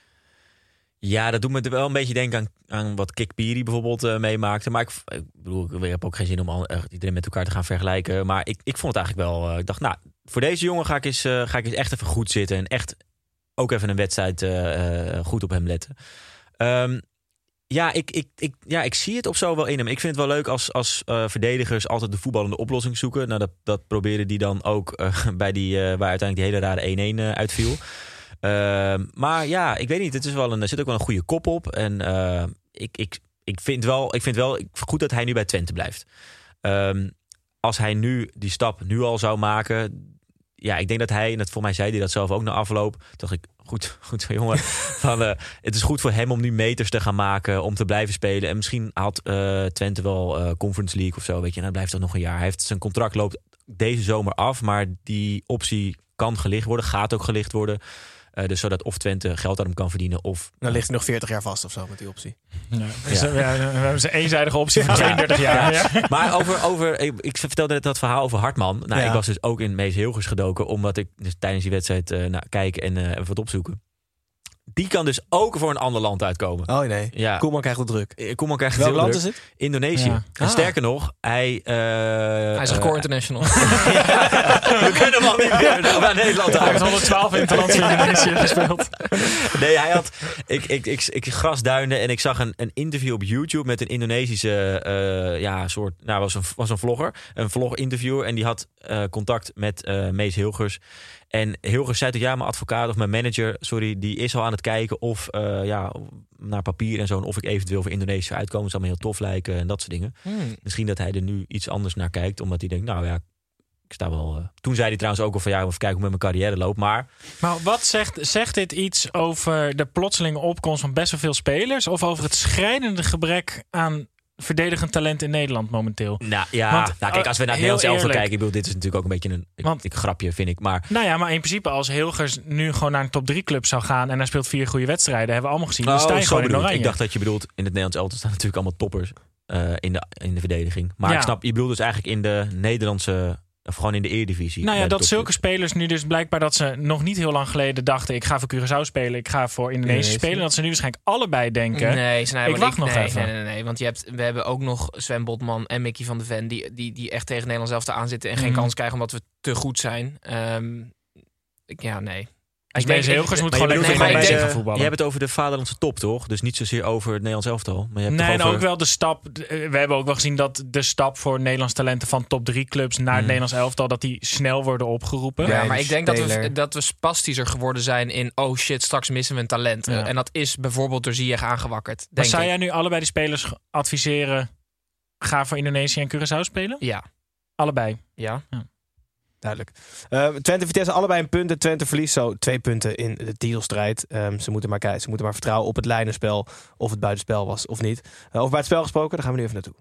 Ja, dat doet me wel een beetje denken aan wat Kik Piri bijvoorbeeld meemaakte. Maar ik bedoel, ik heb ook geen zin om iedereen met elkaar te gaan vergelijken. Maar ik vond het eigenlijk wel... ik dacht, nou, voor deze jongen ga ik eens echt even goed zitten. En echt ook even een wedstrijd goed op hem letten. Ik zie het of zo wel in hem. Ik vind het wel leuk als verdedigers altijd de voetballende oplossing zoeken. Nou, dat probeerde die dan ook bij die waar uiteindelijk die hele rare 1-1 uitviel. Maar ja, ik weet niet. Er zit ook wel een goede kop op. En ik vind wel goed dat hij nu bij Twente blijft. Als hij nu die stap nu al zou maken... Ja, ik denk dat hij, en volgens mij zei hij dat zelf ook na afloop. Dacht ik, goed zo jongen. Het is goed voor hem om nu meters te gaan maken, om te blijven spelen. En misschien haalt Twente wel Conference League of zo. Weet je, en dan blijft dat nog een jaar. Hij heeft zijn contract loopt deze zomer af, maar die optie kan gelicht worden, gaat ook gelicht worden. Dus zodat of Twente geld aan hem kan verdienen of...
Dan ligt hij nog 40 jaar vast of zo met die optie.
We hebben een eenzijdige optie van 32 jaar. Ja.
Maar ik vertelde net dat verhaal over Hartman. Nou, ik was dus ook in Mees Hilgers gedoken, omdat ik dus tijdens die wedstrijd kijk en wat opzoeken. Die kan dus ook voor een ander land uitkomen.
Oh nee, ja. Koeman krijgt het druk.
Koeman krijgt
Welk land is het?
Indonesië. Ja. En sterker nog, hij
is een core international.
We kunnen hem al niet meer naar Nederland uit.
Hij heeft 112 interlands in Indonesië gespeeld.
Nee, hij had... Ik grasduinde en ik zag een interview op YouTube met een Indonesische was een vlogger. Een vlog-interviewer. En die had contact met Mees Hilgers. En Hilgers zei toch, ja, mijn advocaat of mijn manager, die is al aan het kijken of naar papier en zo, en of ik eventueel voor Indonesië uitkomen. Dat zou me heel tof lijken en dat soort dingen. Misschien dat hij er nu iets anders naar kijkt, omdat hij denkt, nou ja, ik sta wel... Toen zei hij trouwens ook al van, ja, even kijken hoe met mijn carrière loopt, maar
wat zegt dit iets over de plotselinge opkomst van best wel veel spelers, of over het schrijnende gebrek aan verdedigend talent in Nederland momenteel?
Nou ja, kijk, als we naar het Nederlands elftal kijken, ik bedoel, dit is natuurlijk ook een beetje een grapje, vind ik. Maar
nou ja, maar in principe als Hilgers nu gewoon naar een top 3 club zou gaan en hij speelt 4 goede wedstrijden, hebben we allemaal gezien. Dan sta je gewoon in oranje.
Ik dacht dat je bedoelt, in het Nederlands elftal staan natuurlijk allemaal toppers in de verdediging. Maar ik snap, je bedoelt dus eigenlijk in de Nederlandse, of gewoon in de Eredivisie.
Nou ja, dat zulke spelers nu dus blijkbaar dat ze nog niet heel lang geleden dachten, ik ga voor Curaçao spelen, ik ga voor Indonesië spelen. Dat ze nu waarschijnlijk allebei denken, ik wacht nog even.
Nee, want we hebben ook nog Sven Botman en Mickey van de Ven die echt tegen Nederland zelf aanzitten en geen kans krijgen omdat we te goed zijn. Nee.
Dus deze Hilgers moet gewoon lekker gaan voetballen.
Je hebt het over de vaderlandse top, toch? Dus niet zozeer over het Nederlands elftal. Maar je hebt
ook wel de stap. We hebben ook wel gezien dat de stap voor Nederlands talenten van top 3 clubs naar het Nederlands elftal, dat die snel worden opgeroepen.
Ja, maar ik denk dat we spastischer geworden zijn in, oh shit, straks missen we een talent. Ja. En dat is bijvoorbeeld door Ziyech aangewakkerd.
Maar zou jij nu allebei die spelers adviseren, ga voor Indonesië en Curaçao spelen?
Ja.
Allebei?
Ja.
Duidelijk. Twente Vitesse allebei een punt. En Twente verliest zo 2 punten in de titelstrijd. Ze moeten maar vertrouwen op het lijnenspel, of het buitenspel was of niet. Over buitenspel gesproken, daar gaan we nu even naartoe.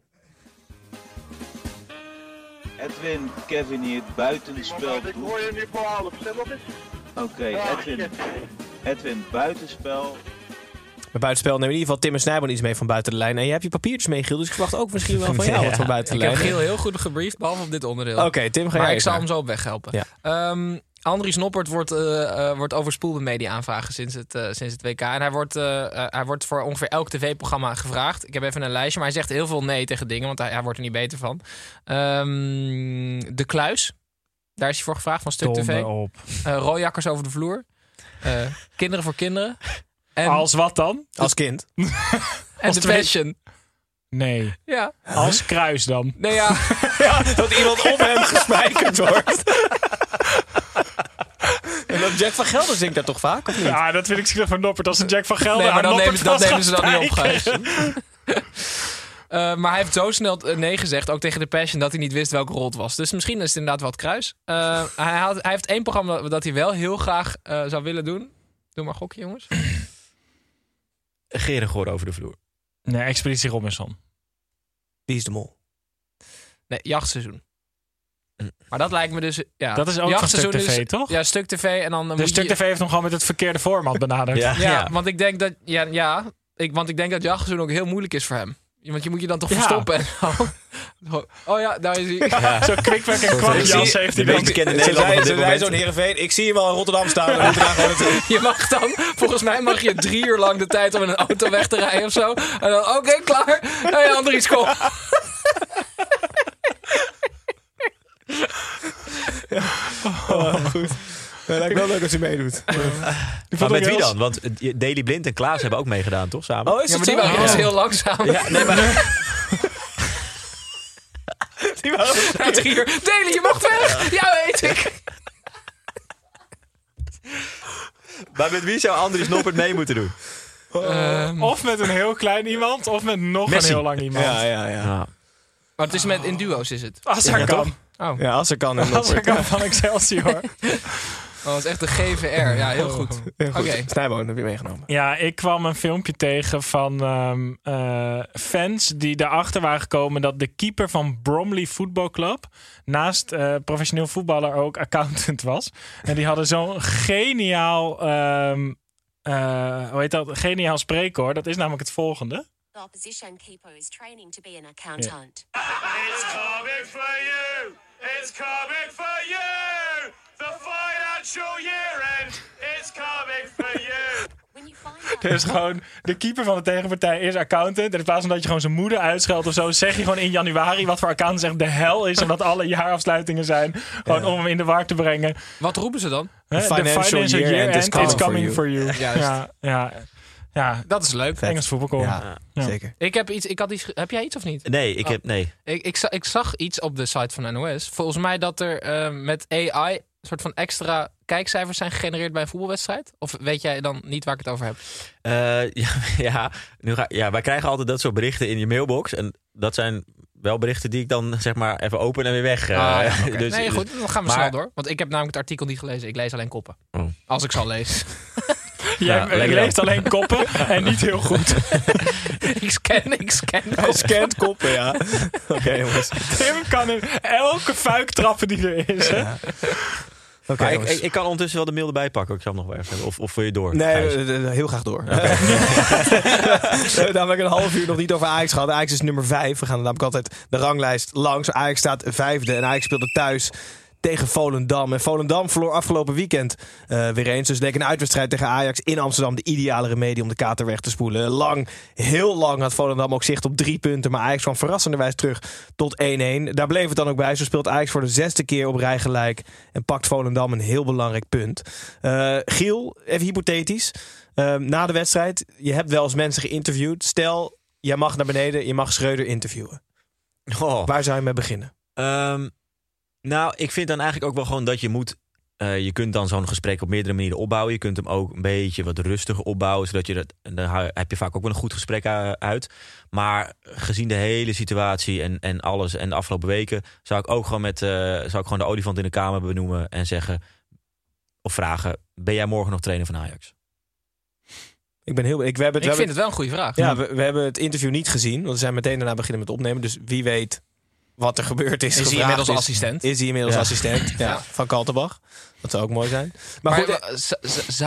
Edwin, Kevin hier, buitenspel.
Ik hoor je niet voor half.
Oké, Edwin, buitenspel.
Bij buitenspel nemen in ieder geval Tim en Snijboom iets mee van buiten de lijn. En je hebt je papiertjes mee, Giel, dus ik verwacht ook misschien wel van jou wat van buiten de lijn.
Ik heb Giel heel goed gebriefd, behalve op dit onderdeel.
Oké, Tim, ga jij.
Maar ik zal hem zo op weg helpen. Ja. Andries Noppert wordt overspoeld met media-aanvragen sinds het WK. En hij wordt voor ongeveer elk tv-programma gevraagd. Ik heb even een lijstje, maar hij zegt heel veel nee tegen dingen, want hij wordt er niet beter van. De Kluis, daar is hij voor gevraagd van Stuk TV. Rooijakkers over de vloer. Kinderen voor kinderen. En
als wat dan?
Als kind.
En de Passion.
Nee.
Ja.
Als Kruis dan.
Nee, ja.
Dat iemand op hem gespijkerd wordt. En dat Jack van Gelder zingt daar toch vaak, of niet?
Ja, dat vind ik zielig van Noppert. Als een Jack van Gelder.
Nee, maar dat nemen ze dan niet op, Gijs. Maar hij heeft zo snel nee gezegd, ook tegen de Passion, dat hij niet wist welke rol het was. Dus misschien is het inderdaad wat Kruis. Hij heeft 1 programma dat hij wel heel graag zou willen doen. Doe maar gokje, jongens.
Gerengoor over de vloer.
Nee, Expeditie Robinson.
Wie is de mol?
Nee, Jachtseizoen. Maar dat lijkt me dus... Ja,
dat is ook van Stuk TV, toch?
Ja, Stuk TV. En dan
dus Stuk TV heeft hem gewoon met het verkeerde format benaderd.
Ja, want ik denk dat... Want ik denk dat Jachtseizoen ook heel moeilijk is voor hem. Want je moet je dan toch verstoppen en zo. Oh ja, daar is hij. Ja.
Zo kwikwerk en kwakjas heeft hij dan.
Ze zei zo'n Heerenveen, ik zie hem al in Rotterdam staan.
Je mag dan, volgens mij mag je 3 uur lang de tijd om in een auto weg te rijden of zo. En dan, oké, klaar. Hey, Andries, kom.
Goed. Het lijkt wel leuk als hij meedoet.
Maar met wie dan? Want Daley Blind en Klaas hebben ook meegedaan, toch? Samen?
Oh, is
Ja,
het
maar die
zo?
waren dus heel langzaam.
Ja, nee, maar...
Die waren...
Het hier. Daley, je mag weg! Ja, weet ik.
Maar met wie zou Andries Noppert mee moeten doen?
Of met een heel klein iemand, of met nog
Messi.
een heel lang iemand.
Ja.
Maar het is in duo's is het.
Als hij kan.
Oh,
Ja, als er kan.
Als hij kan van Excelsior.
dat is echt de GVR. Ja, heel goed.
Heel goed.
Oké.
Snijboon heb je meegenomen.
Ja, ik kwam een filmpje tegen van fans die erachter waren gekomen dat de keeper van Bromley Football Club naast professioneel voetballer ook accountant was. En die hadden zo'n geniaal, geniaal spreekwoord. Dat is namelijk het volgende.
The opposition keeper is training to be an accountant.
It's coming for you. It's coming for you. The financial year end. It's coming for you.
When you find out
Dus gewoon de keeper van de tegenpartij is accountant. En in plaats van dat je gewoon zijn moeder uitscheldt of zo, zeg je gewoon in januari wat voor accountant echt de hel is. Omdat alle jaarafsluitingen zijn. Gewoon om hem in de war te brengen.
Wat roepen ze dan?
Hè,
The financial year end is coming for you.
Juist.
Ja,
Dat is leuk.
Engels voetbalkool.
Ja, zeker.
Heb jij iets of niet?
Nee, nee.
Ik zag iets op de site van NOS. Volgens mij dat er met AI een soort van extra kijkcijfers zijn gegenereerd bij een voetbalwedstrijd. Of weet jij dan niet waar ik het over heb?
Wij krijgen altijd dat soort berichten in je mailbox. En dat zijn wel berichten die ik dan zeg maar even open en weer weg.
Okay.
Dus,
nee, goed. Dan gaan we
maar-
snel door. Want ik heb namelijk het artikel niet gelezen. Ik lees alleen koppen.
Oh.
Als ik zal lezen.
Jij
lekker
leest alleen koppen en niet heel goed.
ik scan
Hij scant koppen, ja. Oké, jongens.
Tim kan in elke fuik trappen die er is. Hè?
Oké,
Maar
jongens.
ik kan ondertussen wel de mail erbij pakken. Ik zal hem nog wel even hebben. Of wil je door?
Nee,
Gijs?
heel graag door. We hebben namelijk een half uur nog niet over Ajax gehad. Ajax is nummer 5. We gaan namelijk altijd de ranglijst langs. Ajax staat 5e en Ajax speelde thuis tegen Volendam. En Volendam verloor afgelopen weekend weer eens. Dus leek een uitwedstrijd tegen Ajax in Amsterdam de ideale remedie om de kater weg te spoelen. Heel lang had Volendam ook zicht op 3 punten. Maar Ajax kwam verrassenderwijs terug tot 1-1. Daar bleef het dan ook bij. Zo speelt Ajax voor de 6e keer op rij gelijk. En pakt Volendam een heel belangrijk punt. Giel, even hypothetisch. Na de wedstrijd, je hebt wel eens mensen geïnterviewd. Stel, jij mag naar beneden, je mag Schreuder interviewen. Waar zou je mee beginnen?
Nou, ik vind dan eigenlijk ook wel gewoon dat je moet... je kunt dan zo'n gesprek op meerdere manieren opbouwen. Je kunt hem ook een beetje wat rustiger opbouwen. Zodat je dan heb je vaak ook wel een goed gesprek uit. Maar gezien de hele situatie en alles en de afgelopen weken... zou ik ook gewoon de olifant in de kamer benoemen en zeggen... of vragen, ben jij morgen nog trainer van Ajax?
Ik vind
het wel een goede vraag.
Ja, we hebben het interview niet gezien. Want we zijn meteen daarna beginnen met opnemen. Dus wie weet wat er gebeurd is.
Is hij inmiddels assistent?
Is hij inmiddels assistent? Ja, van Kaltenbach. Dat zou ook mooi zijn. Maar goed,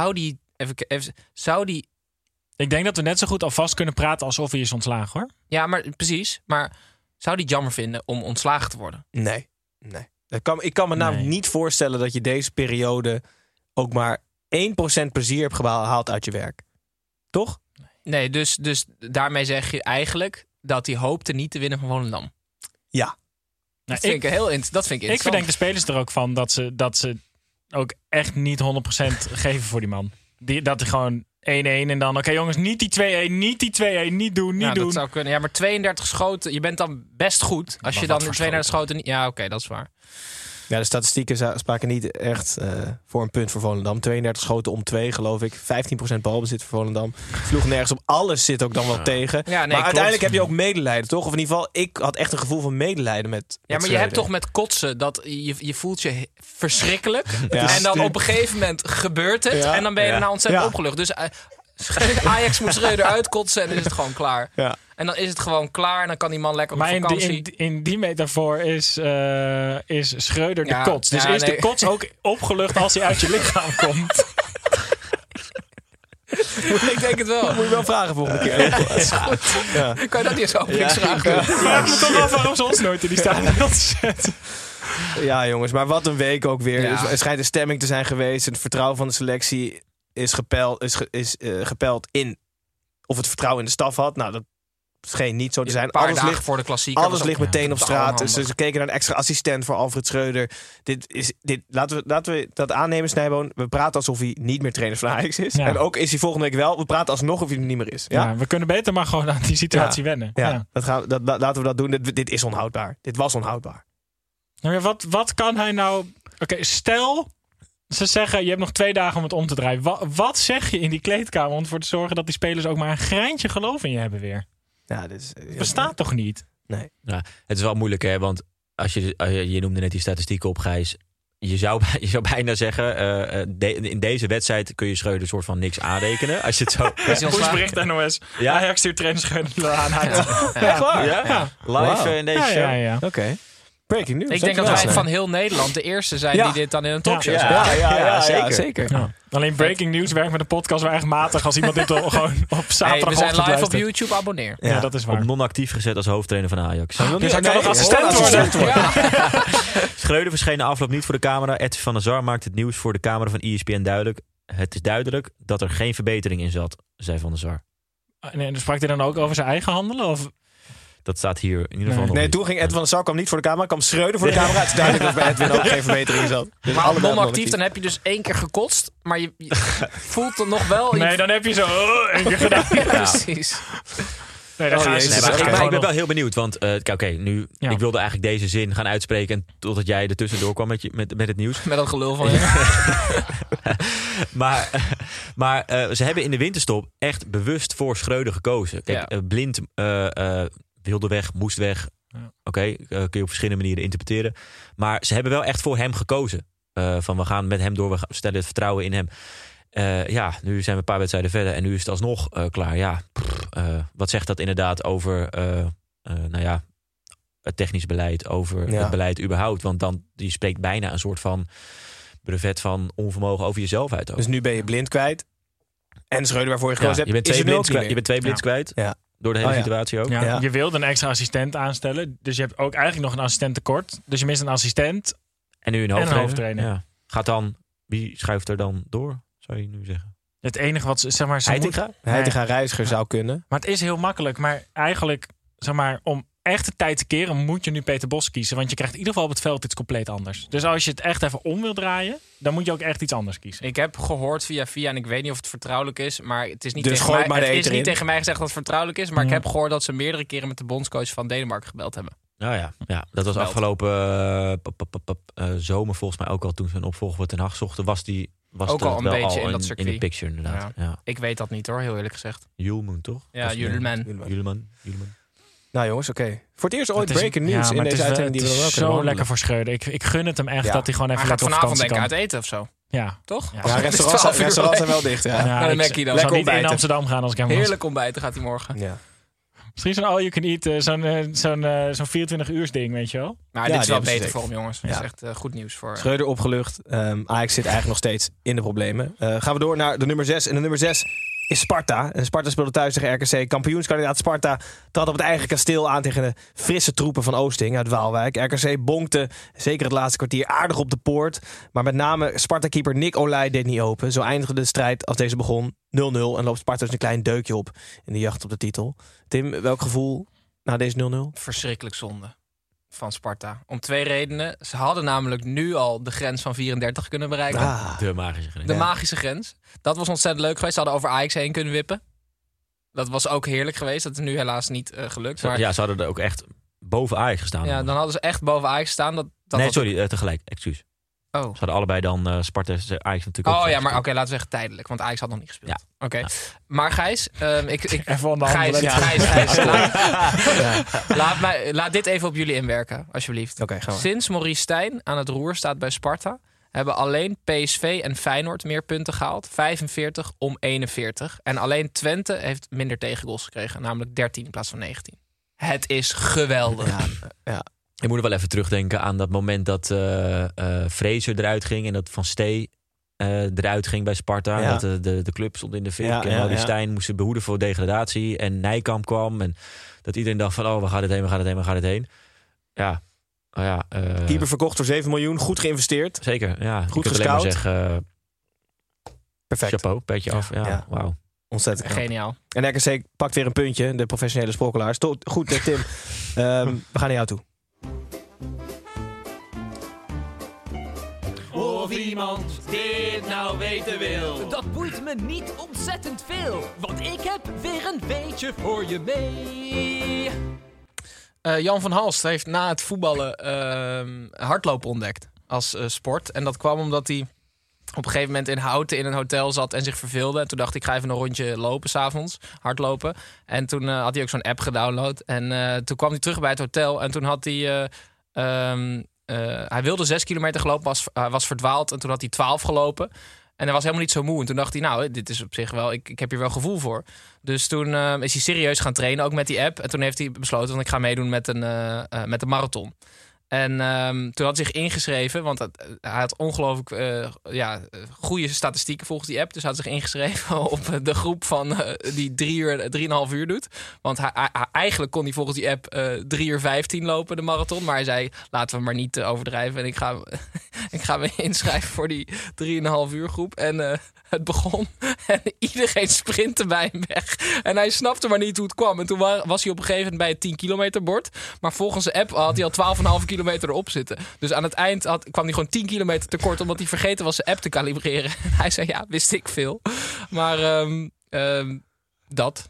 zou die...
Ik denk dat we net zo goed alvast kunnen praten alsof hij is ontslagen, hoor.
Ja, maar precies. Maar zou die het jammer vinden om ontslagen te worden?
Nee. Ik kan me namelijk niet voorstellen dat je deze periode ook maar 1% plezier hebt gehaald uit je werk. Toch?
Nee, dus daarmee zeg je eigenlijk dat hij hoopte niet te winnen van Volendam.
Ja.
Dat vind ik interessant.
Ik verdenk de spelers er ook van dat ze ook echt niet 100% geven voor die man. Dat hij gewoon 1-1 en dan, oké, jongens, niet die 2-1, niet doen.
Dat zou kunnen. Ja, maar 32 schoten, je bent dan best goed. Als je dan 32 schoten niet... Ja, oké, dat is waar.
Ja, de statistieken spraken niet echt voor een punt voor Volendam. 32 schoten om 2, geloof ik. 15% balbezit voor Volendam. Vloeg nergens op. Alles zit ook dan wel tegen.
Ja, nee,
maar uiteindelijk heb je ook medelijden, toch? Of in ieder geval, ik had echt een gevoel van medelijden met
maar
Schreuder.
je hebt toch met kotsen dat je voelt je verschrikkelijk.
Ja.
En dan op een gegeven moment gebeurt het.
Ja.
En dan ben je daarna ontzettend
Ja.
opgelucht. Dus Ajax moet Schreuder uitkotsen en dan is het gewoon klaar.
Ja.
En dan is het gewoon klaar en dan kan die man lekker op
Maar
vakantie.
in die metafoor is Schreuder de
Ja,
kots. Dus
ja,
is de
nee.
kots ook opgelucht als hij uit je lichaam komt?
Ik denk het wel.
Moet je wel vragen volgende keer.
Dat is goed.
Ja.
Kan je dat niet als openingsvraag doen?
Vraag me toch af waarom ze ons nooit in die stadion zetten.
Ja, jongens, maar wat een week ook weer.
Ja.
Dus er schijnt een stemming te zijn geweest. Het vertrouwen van de selectie is gepeild in of het vertrouwen in de staf had. Nou, dat scheen niet zo te zijn.
Een paar
Alles
dagen
ligt,
voor de klassieker.
alles
was
ligt
ook
meteen op
totaal
straat. Dus
onhandig.
ze keken naar een extra assistent voor Alfred Schreuder. Laten we dat aannemen, Snijboon. We praten alsof hij niet meer trainer van Ajax is.
Ja.
En ook is hij volgende week wel. We praten alsnog of hij er niet meer is. Ja?
We kunnen beter maar gewoon aan die situatie wennen.
Ja. Laten we dat doen. Dit is onhoudbaar. Dit was onhoudbaar.
Ja, maar wat kan hij nou... Oké, stel... Ze zeggen, je hebt nog 2 dagen om het om te draaien. Wat zeg je in die kleedkamer om ervoor te zorgen dat die spelers ook maar een greintje geloof in je hebben weer?
Ja, dit is,
bestaat toch niet?
Nee.
Ja, het is wel moeilijk, hè? Want als je noemde net die statistieken op, Gijs. Je zou bijna zeggen, in deze wedstrijd kun je Schreuder een soort van niks aanrekenen. Als je het zo...
Pushbericht NOS.
Ja?
Ajax stuurt trainer Schreuder aan.
Echt waar?
Ja? Live in deze show.
Ja.
Oké. Breaking news.
Ik denk dat wij van heel Nederland de eerste zijn die dit dan in een talkshow zeggen.
Ja, zeker.
Ja. Alleen breaking news werkt met een podcast wel echt matig als iemand dit gewoon op zaterdag
we zijn live
luistert.
op YouTube, abonneer.
Ja, dat is waar.
Op non-actief gezet als hoofdtrainer van Ajax.
Dus hij kan nog assistent worden.
Schreuder verscheen na afloop niet voor de camera. Edwin van der Sar maakt het nieuws voor de camera van ESPN duidelijk. Het is duidelijk dat er geen verbetering in zat, zei Van der Sar.
En sprak hij dan ook over zijn eigen handelen? Of?
Dat staat hier in ieder geval nog
Nee,
niet.
toen ging Edwin van der Sar kwam niet voor de camera. Kwam Schreuder voor de camera. Het is duidelijk dat bij Edwin ook geen verbetering zat. Dus
Maar op
allebei
non-actief, dan heb je dus 1 keer gekotst. Maar je voelt er nog wel...
Nee, dan heb je zo 1 keer gedaan.
Precies.
Nee, dan gaan ze
Nee, maar
gewoon
ik ben
op.
wel heel benieuwd. Want nu,
Ja.
ik wilde eigenlijk deze zin gaan uitspreken. En totdat jij er tussendoor kwam met het nieuws.
Met dat gelul van je.
Maar ze hebben in de winterstop echt bewust voor Schreuder gekozen. Kijk, Blind wilde weg, moest weg.
Ja.
Oké, kun je op verschillende manieren interpreteren. Maar ze hebben wel echt voor hem gekozen. Van we gaan met hem door, we stellen het vertrouwen in hem. Nu zijn we een paar wedstrijden verder en nu is het alsnog klaar. Ja, wat zegt dat inderdaad over het technisch beleid, over het beleid überhaupt? Want dan die spreekt bijna een soort van brevet van onvermogen over jezelf uit. Ook.
Dus nu ben je Blind kwijt. En Schreuder waarvoor je gekozen hebt.
Je bent 2 blinds kwijt.
Ja.
Door de hele situatie ook.
Ja. Je wilde een extra assistent aanstellen. Dus je hebt ook eigenlijk nog een assistent tekort. Dus je mist een assistent
En nu een
en
hoofdtrainer.
een hoofdtrainer.
Ja. Gaat dan, wie schuift er dan door, zou je nu zeggen?
Het enige wat zeg maar...
Heitinga Reiziger zou kunnen.
Maar het is heel makkelijk. Maar eigenlijk, zeg maar, om echte tijd te keren moet je nu Peter Bos kiezen. Want je krijgt in ieder geval op het veld iets compleet anders. Dus als je het echt even om wil draaien, dan moet je ook echt iets anders kiezen.
Ik heb gehoord via, en ik weet niet of het vertrouwelijk is, maar het is niet,
Dus
tegen, mij,
het
is niet tegen mij gezegd dat het vertrouwelijk is. Maar ik heb gehoord dat ze meerdere keren met de bondscoach van Denemarken gebeld hebben.
Nou ja, dat was afgelopen zomer volgens mij ook al toen ze een opvolger voor Ten Hag zochten. Was
ook al een
wel
beetje
al
in dat circuit.
in de picture inderdaad. Ja.
Ik weet dat niet hoor, heel eerlijk gezegd.
Julman toch?
Ja,
Julman.
Nou jongens, oké. Voor het eerst ooit
Het is-
breaking news in deze uitzending die we wel
Het is
kunnen
zo
behandelen.
lekker voor Schreuder. Ik gun het hem echt dat hij gewoon even
Hij gaat
lekker op
vanavond
vakantie
denk ik
kan.
uit eten of zo.
Ja.
Toch?
Ja, restaurants zijn wel dicht. Ja.
Naar de
ik
Mackie dan.
zou niet
ontbijten.
in Amsterdam gaan als ik hem was.
Heerlijk ontbijten gaat hij morgen.
Ja.
Misschien zo'n all you can eat, zo'n 24 uurs ding, weet je wel.
Maar
Ja,
dit is
die
wel
hebben ze
beter voor
zeker.
hem, jongens. Dat is echt goed nieuws voor...
Schreuder opgelucht. Ajax zit eigenlijk nog steeds in de problemen. Gaan we door naar de nummer 6. En de nummer 6 is Sparta. En Sparta speelde thuis tegen RKC. Kampioenskandidaat Sparta trad op het eigen kasteel aan tegen de frisse troepen van Oosting uit Waalwijk. RKC bonkte zeker het laatste kwartier aardig op de poort. Maar met name Sparta-keeper Nick Olij deed niet open. Zo eindigde de strijd als deze begon 0-0. En loopt Sparta dus een klein deukje op in de jacht op de titel. Tim, welk gevoel na deze 0-0?
Verschrikkelijk zonde van Sparta. Om 2 redenen. Ze hadden namelijk nu al de grens van 34 kunnen bereiken.
De magische grens.
De magische grens. Dat was ontzettend leuk geweest. Ze hadden over Ajax heen kunnen wippen. Dat was ook heerlijk geweest. Dat is nu helaas niet gelukt. Maar
Ja, ze hadden er ook echt boven Ajax gestaan.
ja, dan hadden ze echt boven Ajax staan.
Tegelijk. Excuus.
Oh.
Ze hadden allebei dan Sparta Ajax natuurlijk ook.
Oh ja, maar oké, laten we zeggen tijdelijk. Want Ajax had nog niet gespeeld.
Ja.
Oké. Maar Gijs,
Even aan de hand.
Gijs, laat dit even op jullie inwerken, alsjeblieft.
Oké, gaan we.
Sinds Maurice Stijn aan het roer staat bij Sparta, hebben alleen PSV en Feyenoord meer punten gehaald. 45 om 41. En alleen Twente heeft minder tegengoals gekregen. Namelijk 13 in plaats van 19. Het is geweldig.
Ja.
Ik moet er wel even terugdenken aan dat moment dat Fraser eruit ging en dat Van Stee eruit ging bij Sparta.
Ja.
Dat de club stond in de fik
Ja,
en
ja,
Maurice
ja.
Stijn moest behoeden voor degradatie. En Nijkamp kwam en dat iedereen dacht van waar gaat het heen? Ja.
Keeper verkocht voor 7 miljoen. Goed geïnvesteerd.
Zeker, ja.
Goed
je kunt alleen maar
gescout.
zeggen,
Perfect.
chapeau, petje af. Ja,
Ja.
wauw.
Ontzettend knap.
Geniaal.
En RKC pakt weer een puntje, de professionele sprokkelaars. Goed, Tim. We gaan naar jou toe.
Of iemand dit nou weten wil. Dat boeit me niet ontzettend veel. Want ik heb weer een beetje voor je mee.
Jan van Halst heeft na het voetballen hardlopen ontdekt als sport. En dat kwam omdat hij op een gegeven moment in Houten in een hotel zat en zich verveelde. En toen dacht ik, ga even een rondje lopen 's avonds, hardlopen. En toen had hij ook zo'n app gedownload. En toen kwam hij terug bij het hotel en toen had hij... hij wilde 6 kilometer gelopen, was verdwaald. En toen had hij 12 gelopen. En hij was helemaal niet zo moe. En toen dacht hij, nou, dit is op zich wel... Ik heb hier wel gevoel voor. Dus toen is hij serieus gaan trainen, ook met die app. En toen heeft hij besloten, want ik ga meedoen met een marathon. En toen had hij zich ingeschreven, want hij had ongelooflijk goede statistieken volgens die app. Dus hij had zich ingeschreven op de groep van die 3,5 uur doet. Want eigenlijk kon hij volgens die app 3:15 lopen, de marathon. Maar hij zei, laten we maar niet overdrijven. En ik ga me inschrijven voor die 3,5 uur groep. En het begon en iedereen sprintte bij hem weg. En hij snapte maar niet hoe het kwam. En toen was hij op een gegeven moment bij het 10 kilometer bord. Maar volgens de app had hij al 12,5 kilometer erop zitten. Dus aan het eind kwam hij gewoon 10 kilometer tekort, omdat hij vergeten was zijn app te kalibreren. En hij zei, ja, wist ik veel. Maar dat.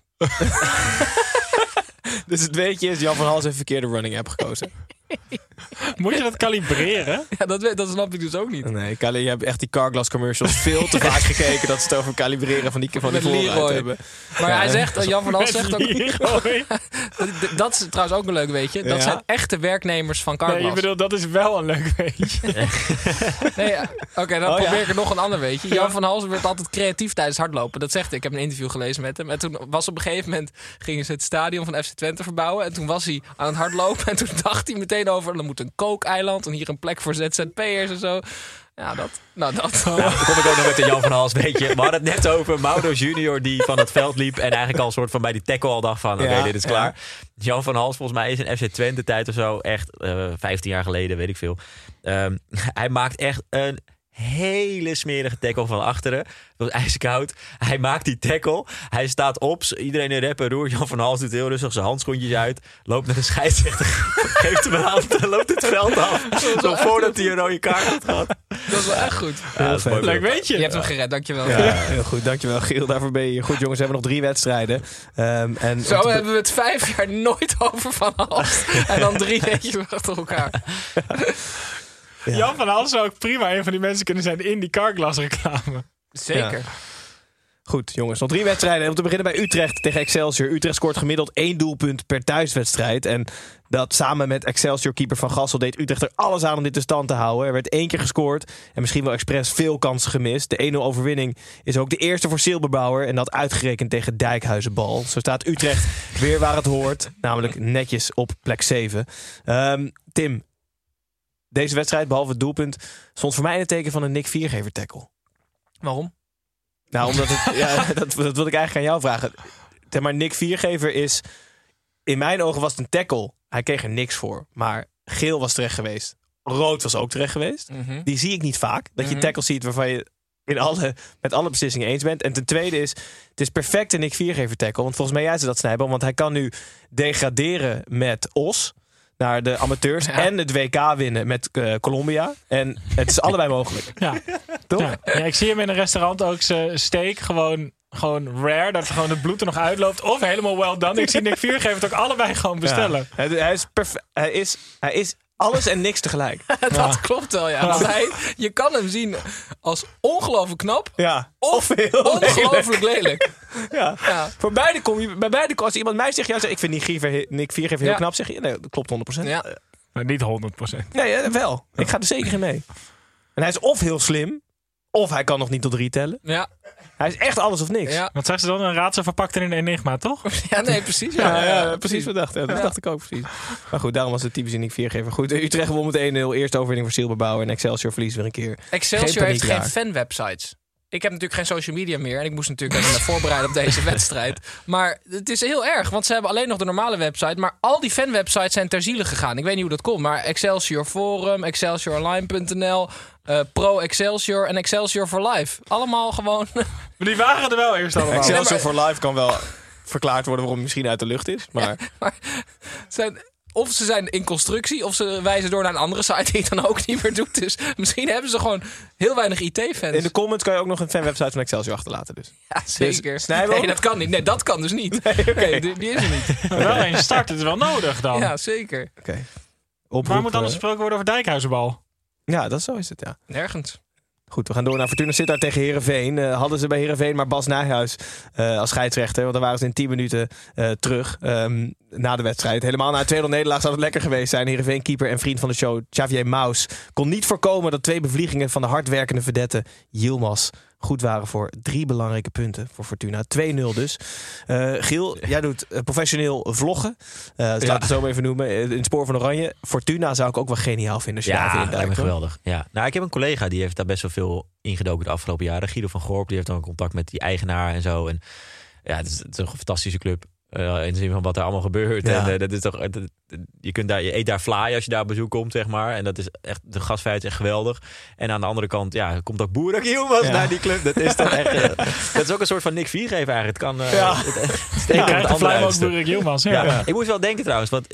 Dus het weetje is, Jan van Hals heeft verkeerde running app gekozen.
Moet je dat kalibreren?
Ja, dat snap ik dus ook niet.
Nee, je hebt echt die Carglass commercials veel te vaak gekeken dat ze het over kalibreren van die vooruit hebben.
Maar hij zegt, Jan van Hals zegt ook... dat is trouwens ook een leuk weetje. Dat zijn echte werknemers van Carglass.
Nee, je bedoelt, dat is wel een leuk weetje.
Oké, dan probeer ik er nog een ander weetje. Jan van Hals werd altijd creatief tijdens hardlopen. Dat zegt hij. Ik heb een interview gelezen met hem. En toen was op een gegeven moment... gingen ze het stadion van FC Twente verbouwen. En toen was hij aan het hardlopen. En toen dacht hij meteen over... er moet een kookeiland en hier een plek voor ZZP'ers en zo. Ja, dat. Nou, dan kom
ik ook nog met de Jan van Hals, weet je. We hadden het net over Mauro Junior die van het veld liep en eigenlijk al een soort van bij die tackle al dacht van oké, dit is klaar. Jan van Hals volgens mij is in FC Twente tijd of zo echt 15 jaar geleden, weet ik veel. Hij maakt echt een hele smerige tackle van achteren. Dat was ijskoud. Hij maakt die tackle. Hij staat op. Iedereen in rep en roer. Jan van Hals doet heel rustig zijn handschoentjes uit. Loopt naar de scheidsrechter. Geeft hem een hand en loopt het veld af. Zo voordat hij een rode kaart had gehad.
Dat is wel echt goed.
Ja, dat is mooi.
Leuk weet je.
Je hebt hem gered, dankjewel.
Ja, heel goed, dankjewel Giel. Daarvoor ben je hier. Goed jongens, we hebben nog 3 wedstrijden.
Zo hebben we het 5 jaar nooit over Van Hals. En dan 3 weetjes achter elkaar.
Ja. Jan van Hals zou ook prima een van die mensen kunnen zijn in die Carglass reclame.
Zeker.
Ja. Goed, jongens. Nog 3 wedstrijden. Om te beginnen bij Utrecht tegen Excelsior. Utrecht scoort gemiddeld 1 doelpunt per thuiswedstrijd. En dat samen met Excelsior-keeper Van Gassel deed Utrecht er alles aan om dit in stand te houden. Er werd 1 keer gescoord en misschien wel expres veel kansen gemist. De 1-0 overwinning is ook de eerste voor Silberbauer. En dat uitgerekend tegen Dijkhuizenbal. Zo staat Utrecht weer waar het hoort. Namelijk netjes op plek 7. Tim, deze wedstrijd, behalve het doelpunt, stond voor mij in het teken van een Nick Viergever tackle.
Waarom?
Nou, omdat het, dat wil ik eigenlijk aan jou vragen. Maar Nick Viergever is... In mijn ogen was het een tackle. Hij kreeg er niks voor. Maar geel was terecht geweest. Rood was ook terecht geweest. Mm-hmm. Die zie ik niet vaak. Dat je tackles ziet waarvan je met alle beslissingen eens bent. En ten tweede is... Het is perfect een Nick Viergever tackle. Want volgens mij jij ze dat snijden. Want hij kan nu degraderen met Os naar de amateurs. Ja. En het WK winnen met Colombia. En het is allebei mogelijk.
Ja.
Toch?
Ja. Ja, ik zie hem in een restaurant ook zijn steak gewoon rare. Dat gewoon het bloed er nog uitloopt. Of helemaal well done. Ik zie Nick Viergever het ook allebei gewoon bestellen.
Ja. Hij is perfect. Hij is alles en niks tegelijk.
Dat klopt wel, ja. Want je kan hem zien als ongelooflijk knap.
Ja.
Of heel ongelooflijk lelijk.
Ja. Voor beide kom je... Bij beide, als iemand mij zegt... ik vind Nick Viergever heel knap. Zeg je, nee, dat klopt 100%.
Ja.
Maar niet 100%.
Nee, wel. Ik ga er zeker in mee. En hij is of heel slim... of hij kan nog niet tot 3 tellen.
Ja.
Hij is echt alles of niks.
Ja.
Wat zegt ze dan? Een raadsel verpakt in een enigma, toch?
Ja, nee, precies.
Ja, precies wat dacht. Dat dacht ik ook precies. Maar goed, daarom was het typisch Nick Viergever. Goed, Utrecht won met 1-0. Eerste overwinning voor Silberbauer. En Excelsior verliest weer een keer.
Excelsior heeft geen fanwebsites. Ik heb natuurlijk geen social media meer. En ik moest natuurlijk even voorbereiden op deze wedstrijd. Maar het is heel erg. Want ze hebben alleen nog de normale website. Maar al die fanwebsites zijn ter ziele gegaan. Ik weet niet hoe dat komt. Maar Excelsior Forum, ExcelsiorOnline.nl, Pro Excelsior en Excelsior for Life. Allemaal gewoon
Maar die waren er wel eerst allemaal.
Excelsior for Life kan wel verklaard worden waarom hij misschien uit de lucht is. Maar
Of ze zijn in constructie, of ze wijzen door naar een andere site die het dan ook niet meer doet. Dus misschien hebben ze gewoon heel weinig IT-fans.
in de comments kan je ook nog een fanwebsite van Excelsior achterlaten. Dus.
Ja, zeker.
Dus, Snijboom?
Nee, dat kan niet. Nee, dat kan dus niet. Nee, die is er niet.
Maar wel een start, het is wel nodig dan.
Ja, zeker.
Oké.
Waar moet anders gesproken worden over Dijkhuizenbal?
Ja, zo is het, ja.
Nergens.
Goed, we gaan door naar Fortuna Sittard tegen Heerenveen. Hadden ze bij Heerenveen maar Bas Nijhuis als scheidsrechter. Want dan waren ze in 10 minuten terug na de wedstrijd. Helemaal na een 2-0 nederlaag zou het lekker geweest zijn. Heerenveen-keeper en vriend van de show Xavier Maus kon niet voorkomen dat 2 bevliegingen van de hardwerkende vedette Yilmaz goed waren voor 3 belangrijke punten voor Fortuna. 2-0 dus. Giel, jij doet professioneel vloggen. Laten we het zo maar even noemen. In het spoor van Oranje. Fortuna zou ik ook wel geniaal vinden. Als je daar even
dat lijkt me
induikt,
geweldig. Ja. Nou, ik heb een collega die heeft daar best wel veel ingedoken de afgelopen jaren. Guido van Gorp, die heeft dan contact met die eigenaar en zo. En ja, het is een fantastische club. In de zin van wat er allemaal gebeurt.
Ja.
En dat is toch, je eet daar fly als je daar op bezoek komt, zeg maar. En dat is echt, de gastvrijheid is echt geweldig. En aan de andere kant, komt ook Boerak Yilmaz naar die club. Dat is toch echt. Dat is ook een soort van Nick Viergever eigenlijk. Het kan.
Je krijgt de fly ook Boerak Yilmaz. Ja.
Ik moest wel denken trouwens, want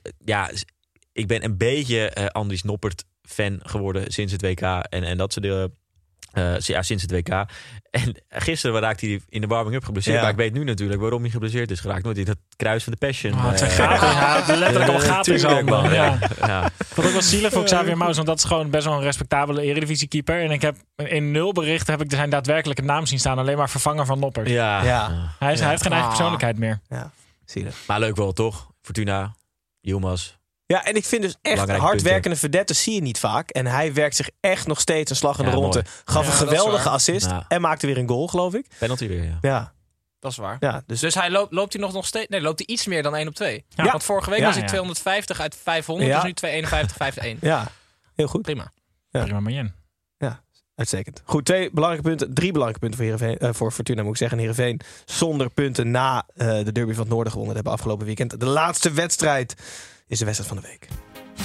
ik ben een beetje Andries Noppert fan geworden sinds het WK en dat soort sinds het WK. En gisteren raakte hij in de warming-up geblesseerd.
Ja.
Maar ik weet nu natuurlijk waarom hij geblesseerd is geraakt. Nooit in dat kruis van de Passion.
Het zijn gaten. Letterlijk al gaten in zijn handen. Ja.
Ja.
Ik vond het ook wel zielig voor Xavier Maus, want dat is gewoon best wel een respectabele eredivisie-keeper. En ik heb in 0 berichten heb ik zijn daadwerkelijke naam zien staan. Alleen maar vervanger van Noppert.
Ja.
Hij heeft geen eigen persoonlijkheid meer.
Ja, zielig.
Maar leuk wel, toch? Fortuna, Yilmaz.
Ja, en ik vind dus echt hardwerkende vedetten zie je niet vaak. En hij werkt zich echt nog steeds een slag in de ronde.
Mooi.
Gaf een geweldige assist.
Ja.
En maakte weer een goal, geloof ik.
Penalty weer, ja.
Ja.
Dat is waar.
Ja,
Dus hij loopt hij nog steeds... Nee, loopt hij iets meer dan 1 op 2.
Ja.
Want vorige week was hij 250 uit 500.
Ja.
Dus nu 251, 5-1.
Ja, heel goed.
Prima.
Prima, Marjen.
Ja, uitstekend. Goed, 3 belangrijke punten voor Heerenveen, voor Fortuna moet ik zeggen. Heerenveen zonder punten na de derby van het Noorden gewonnen hebben afgelopen weekend. De laatste wedstrijd is de wedstrijd van de week.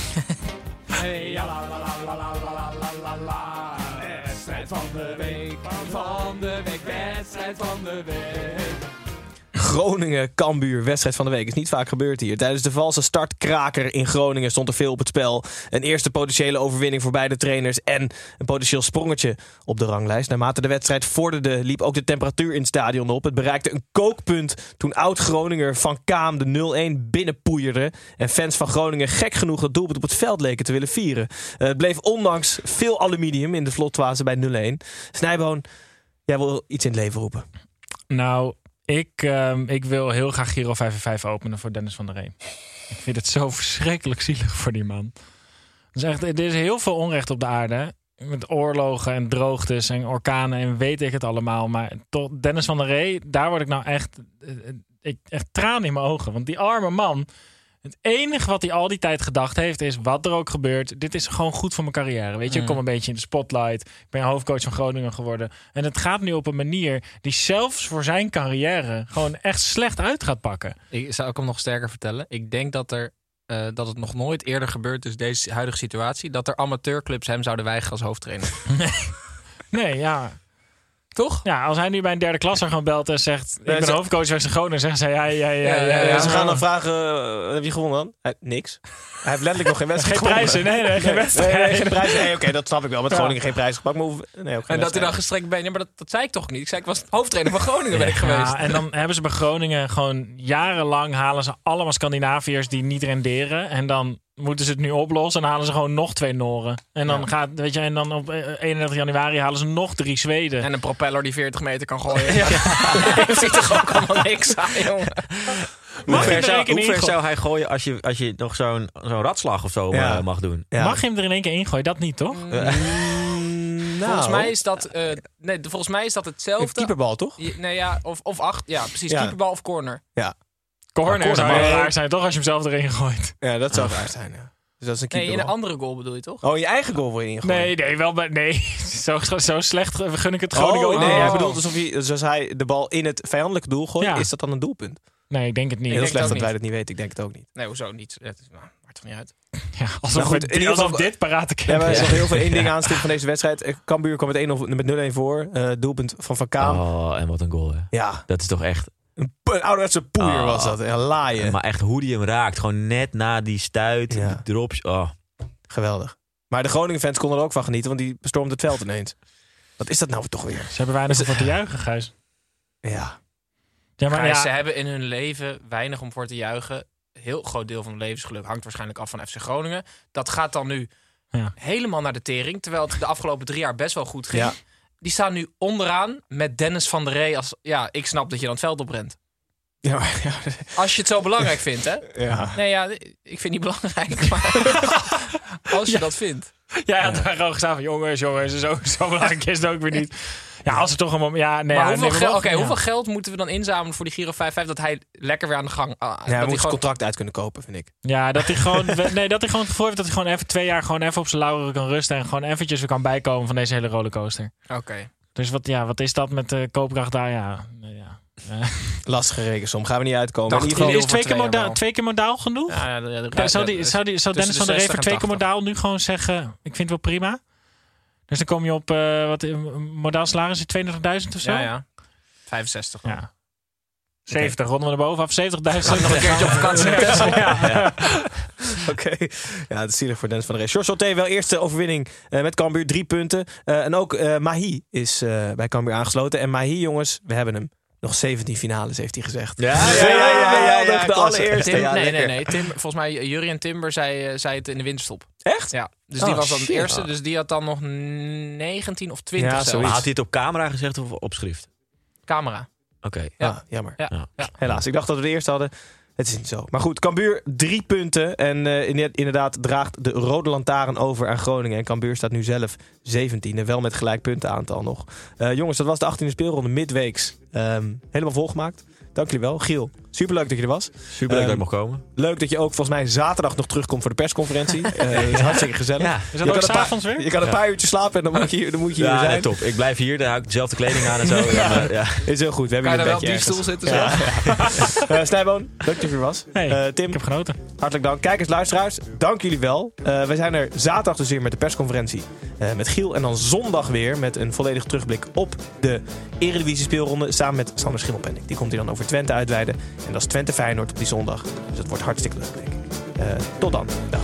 Hey, ja, la, la, la, la, la, la, la, la. Wedstrijd van de week, wedstrijd van de week.
Groningen-Cambuur, wedstrijd van de week. Is niet vaak gebeurd hier. Tijdens de valse startkraker in Groningen stond er veel op het spel. Een eerste potentiële overwinning voor beide trainers en een potentieel sprongetje op de ranglijst. Naarmate de wedstrijd vorderde, liep ook de temperatuur in het stadion op. Het bereikte een kookpunt toen oud-Groninger Van Kaam de 0-1 binnenpoeierde. En fans van Groningen gek genoeg dat doelpunt op het veld leken te willen vieren. Het bleef ondanks veel aluminium in de vlotfase bij 0-1. Snijboon, jij wil iets in het leven roepen.
Nou, ik wil heel graag Giro 5 openen voor Dennis van der Ree. Ik vind het zo verschrikkelijk zielig voor die man. Dus echt, er is heel veel onrecht op de aarde. Met oorlogen en droogtes en orkanen en weet ik het allemaal. Maar toch, Dennis van der Ree, daar word ik nou echt tranen in mijn ogen. Want die arme man, het enige wat hij al die tijd gedacht heeft is, wat er ook gebeurt, dit is gewoon goed voor mijn carrière. Weet je, ik kom een beetje in de spotlight. Ik ben hoofdcoach van Groningen geworden. En het gaat nu op een manier die zelfs voor zijn carrière gewoon echt slecht uit gaat pakken.
Ik zou hem nog sterker vertellen. Ik denk dat het nog nooit eerder gebeurd is, deze huidige situatie, dat er amateurclubs hem zouden weigeren als hoofdtrainer.
Nee, ja.
Toch?
Ja, als hij nu bij een derde klasser gewoon belt en zegt, ik ben hoofdcoach van Groningen, zeggen zij,
ze gaan dan vragen, heb je gewonnen dan? Niks. Hij heeft letterlijk nog geen wedstrijd
geen prijzen, nee, geen wedstrijd.
Nee, geen prijzen. Nee, oké, dat snap ik wel. Met Groningen geen prijs gepakt. Maar
en dat hij dan gestrekt bent. Ja, maar dat zei ik toch niet? Ik zei, ik was hoofdtrainer van Groningen ben ik geweest.
Ja, en dan hebben ze bij Groningen gewoon jarenlang halen ze allemaal Scandinaviërs die niet renderen. En dan moeten ze het nu oplossen en halen ze gewoon nog 2 Noren. En dan en dan op 31 januari halen ze nog 3 Zweden.
En een propeller die 40 meter kan gooien. Dat ziet er ook allemaal niks aan, jongen.
Hoe ver zou hij gooien als je nog zo'n ratslag of zo mag doen?
Ja. Mag je hem er in één keer ingooien? Dat niet, toch?
Volgens mij is dat volgens mij is dat hetzelfde.
Een keeperbal, toch?
Nee, ja, of 8. Ja, precies. Ja. Keeperbal of corner.
Ja.
Corner zou raar zijn, toch? Als je hem zelf erin gooit.
Ja, dat zou raar zijn, ja. Dus dat is een keeperbal.
Nee, in een andere goal bedoel je toch?
Oh, in je eigen goal wil je ingooien?
Nee, wel bij... Nee, zo slecht gun ik het Groningen ook.
Nee, hij bedoelt alsof hij de bal in het vijandelijke doel gooit. Ja. Is dat dan een doelpunt?
Nee, ik denk het niet.
Heel slecht dat wij dat niet weten. Ik denk het ook niet.
Nee, hoezo niet? Het maakt toch niet uit?
Ja, alsof,
Nou goed,
we,
in ieder
alsof
geval-
dit paraat te
Ja,
kennen.
maar er is nog heel veel één ding aanstippen van deze wedstrijd. Cambuur kwam met 0-1 voor. Doelpunt van Kaam.
Oh, en wat een goal, hè.
Ja,
Dat is toch echt...
een ouderwetse poeier was dat. Ja, laaien.
Maar echt hoe die hem raakt. Gewoon net na die stuit.
Ja.
Die drops. Oh.
Geweldig. Maar de Groningen-fans konden er ook van genieten, want die bestormden het veld ineens. Wat is dat nou toch weer?
Ze hebben weinig om voor te juichen, Gijs.
Ja.
Ja, maar
Gijs, ze
ja,
hebben in hun leven weinig om voor te juichen. Heel groot deel van hun levensgeluk hangt waarschijnlijk af van FC Groningen. Dat gaat dan nu helemaal naar de tering. Terwijl het de afgelopen 3 jaar best wel goed ging.
Ja.
Die staan nu onderaan met Dennis van der Rey als... Ja, ik snap dat je dan het veld oprent.
Ja, maar, ja.
Als je het zo belangrijk vindt, hè?
Ja.
Nee, ja, ik vind het niet belangrijk. Maar als je dat vindt.
jij had daar gewoon gezegd van jongens, zo belangrijk is het ook weer niet. Ja, als het toch een moment... Ja, nee,
Maar
ja,
hoeveel geld moeten we dan inzamelen voor die Giro 5-5 dat hij lekker weer aan de gang...
Ja, we moeten zijn contract uit kunnen kopen, vind ik.
Ja, dat hij gewoon dat hij gewoon het gevoel heeft dat hij gewoon even 2 jaar gewoon even op zijn lauweren kan rusten en gewoon eventjes weer kan bijkomen van deze hele rollercoaster.
Oké.
Dus wat is dat met de koopkracht daar? Ja.
Lastige rekensom. Gaan we niet uitkomen.
Dacht
In ieder geval,
miljoen.
is 2 keer modaal genoeg? Zou Dennis van der Rey voor 2 keer modaal nu gewoon zeggen, ik vind het wel prima? Dus dan kom je op, modaal salaris is 32.000 of zo?
Ja. 65.
Ja. 70, ronden we naar boven af. 70.000.
Nog een keertje op vakantie in Texel.
Ja. Oké. Ja, het is zielig voor Dennis van der Rey. George Sauté, wel eerste overwinning met Cambuur. 3 punten. En ook Mahi is bij Cambuur aangesloten. En Mahi, jongens, we hebben hem. Nog 17 finales, heeft hij gezegd.
Ja,
de allereerste.
Tim,
Ja,
nee. Tim, volgens mij, Jurien Timber zei het in de winterstop.
Echt?
Ja. Dus die was dan het
shit.
eerste. Dus die had dan nog 19 of 20
Ja,
zelfs.
zoiets.
Maar had hij het op camera gezegd of op schrift?
Camera.
Oké.
Ja.
Jammer.
Ja.
Helaas, ik dacht dat we de eerste hadden. Het is niet zo. Maar goed, Cambuur 3 punten. En inderdaad draagt de rode lantaarn over aan Groningen. En Cambuur staat nu zelf 17e. Wel met gelijk puntenaantal nog. Jongens, dat was de 18e speelronde midweeks. Helemaal volgemaakt. Dank jullie wel. Giel, superleuk dat je er was.
Superleuk dat ik mocht komen.
Leuk dat je ook volgens mij zaterdag nog terugkomt voor de persconferentie. Dat is hartstikke gezellig.
Ja.
Is dat ook 's avonds weer?
Je kan een paar uurtjes slapen en dan moet je hier
Ja,
zijn.
nee, top. Ik blijf hier. Daar hou ik dezelfde kleding aan en zo.
Is heel goed. We hebben
Kan je
hier
daar
een
wel op die
bedje
stoel
ergens.
zitten? Zo?
Ja. Snijboon, leuk dat je er was.
Hey,
Tim,
ik heb genoten.
hartelijk dank. Kijkers, luisteraars, dank jullie wel. We zijn er zaterdag dus weer met de persconferentie met Giel. En dan zondag weer met een volledige terugblik op de Eredivisie speelronde. Samen met Sander Schimmelpenninck. Die komt hier dan over Twente uitweiden. En dat is Twente Feyenoord op die zondag. Dus dat wordt hartstikke leuk, denk ik. Tot dan. Dag.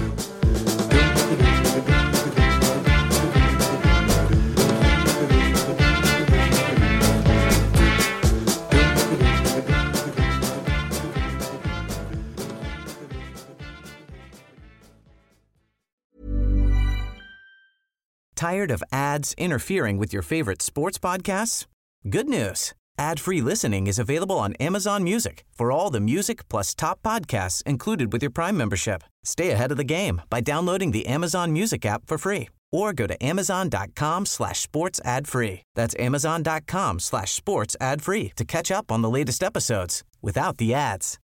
Tired of ads interfering with your favorite sports podcasts? Good news. Ad-free listening is available on Amazon Music for all the music plus top podcasts included with your Prime membership. Stay ahead of the game by downloading the Amazon Music app for free or go to amazon.com/sports ad free. That's amazon.com/sports ad free to catch up on the latest episodes without the ads.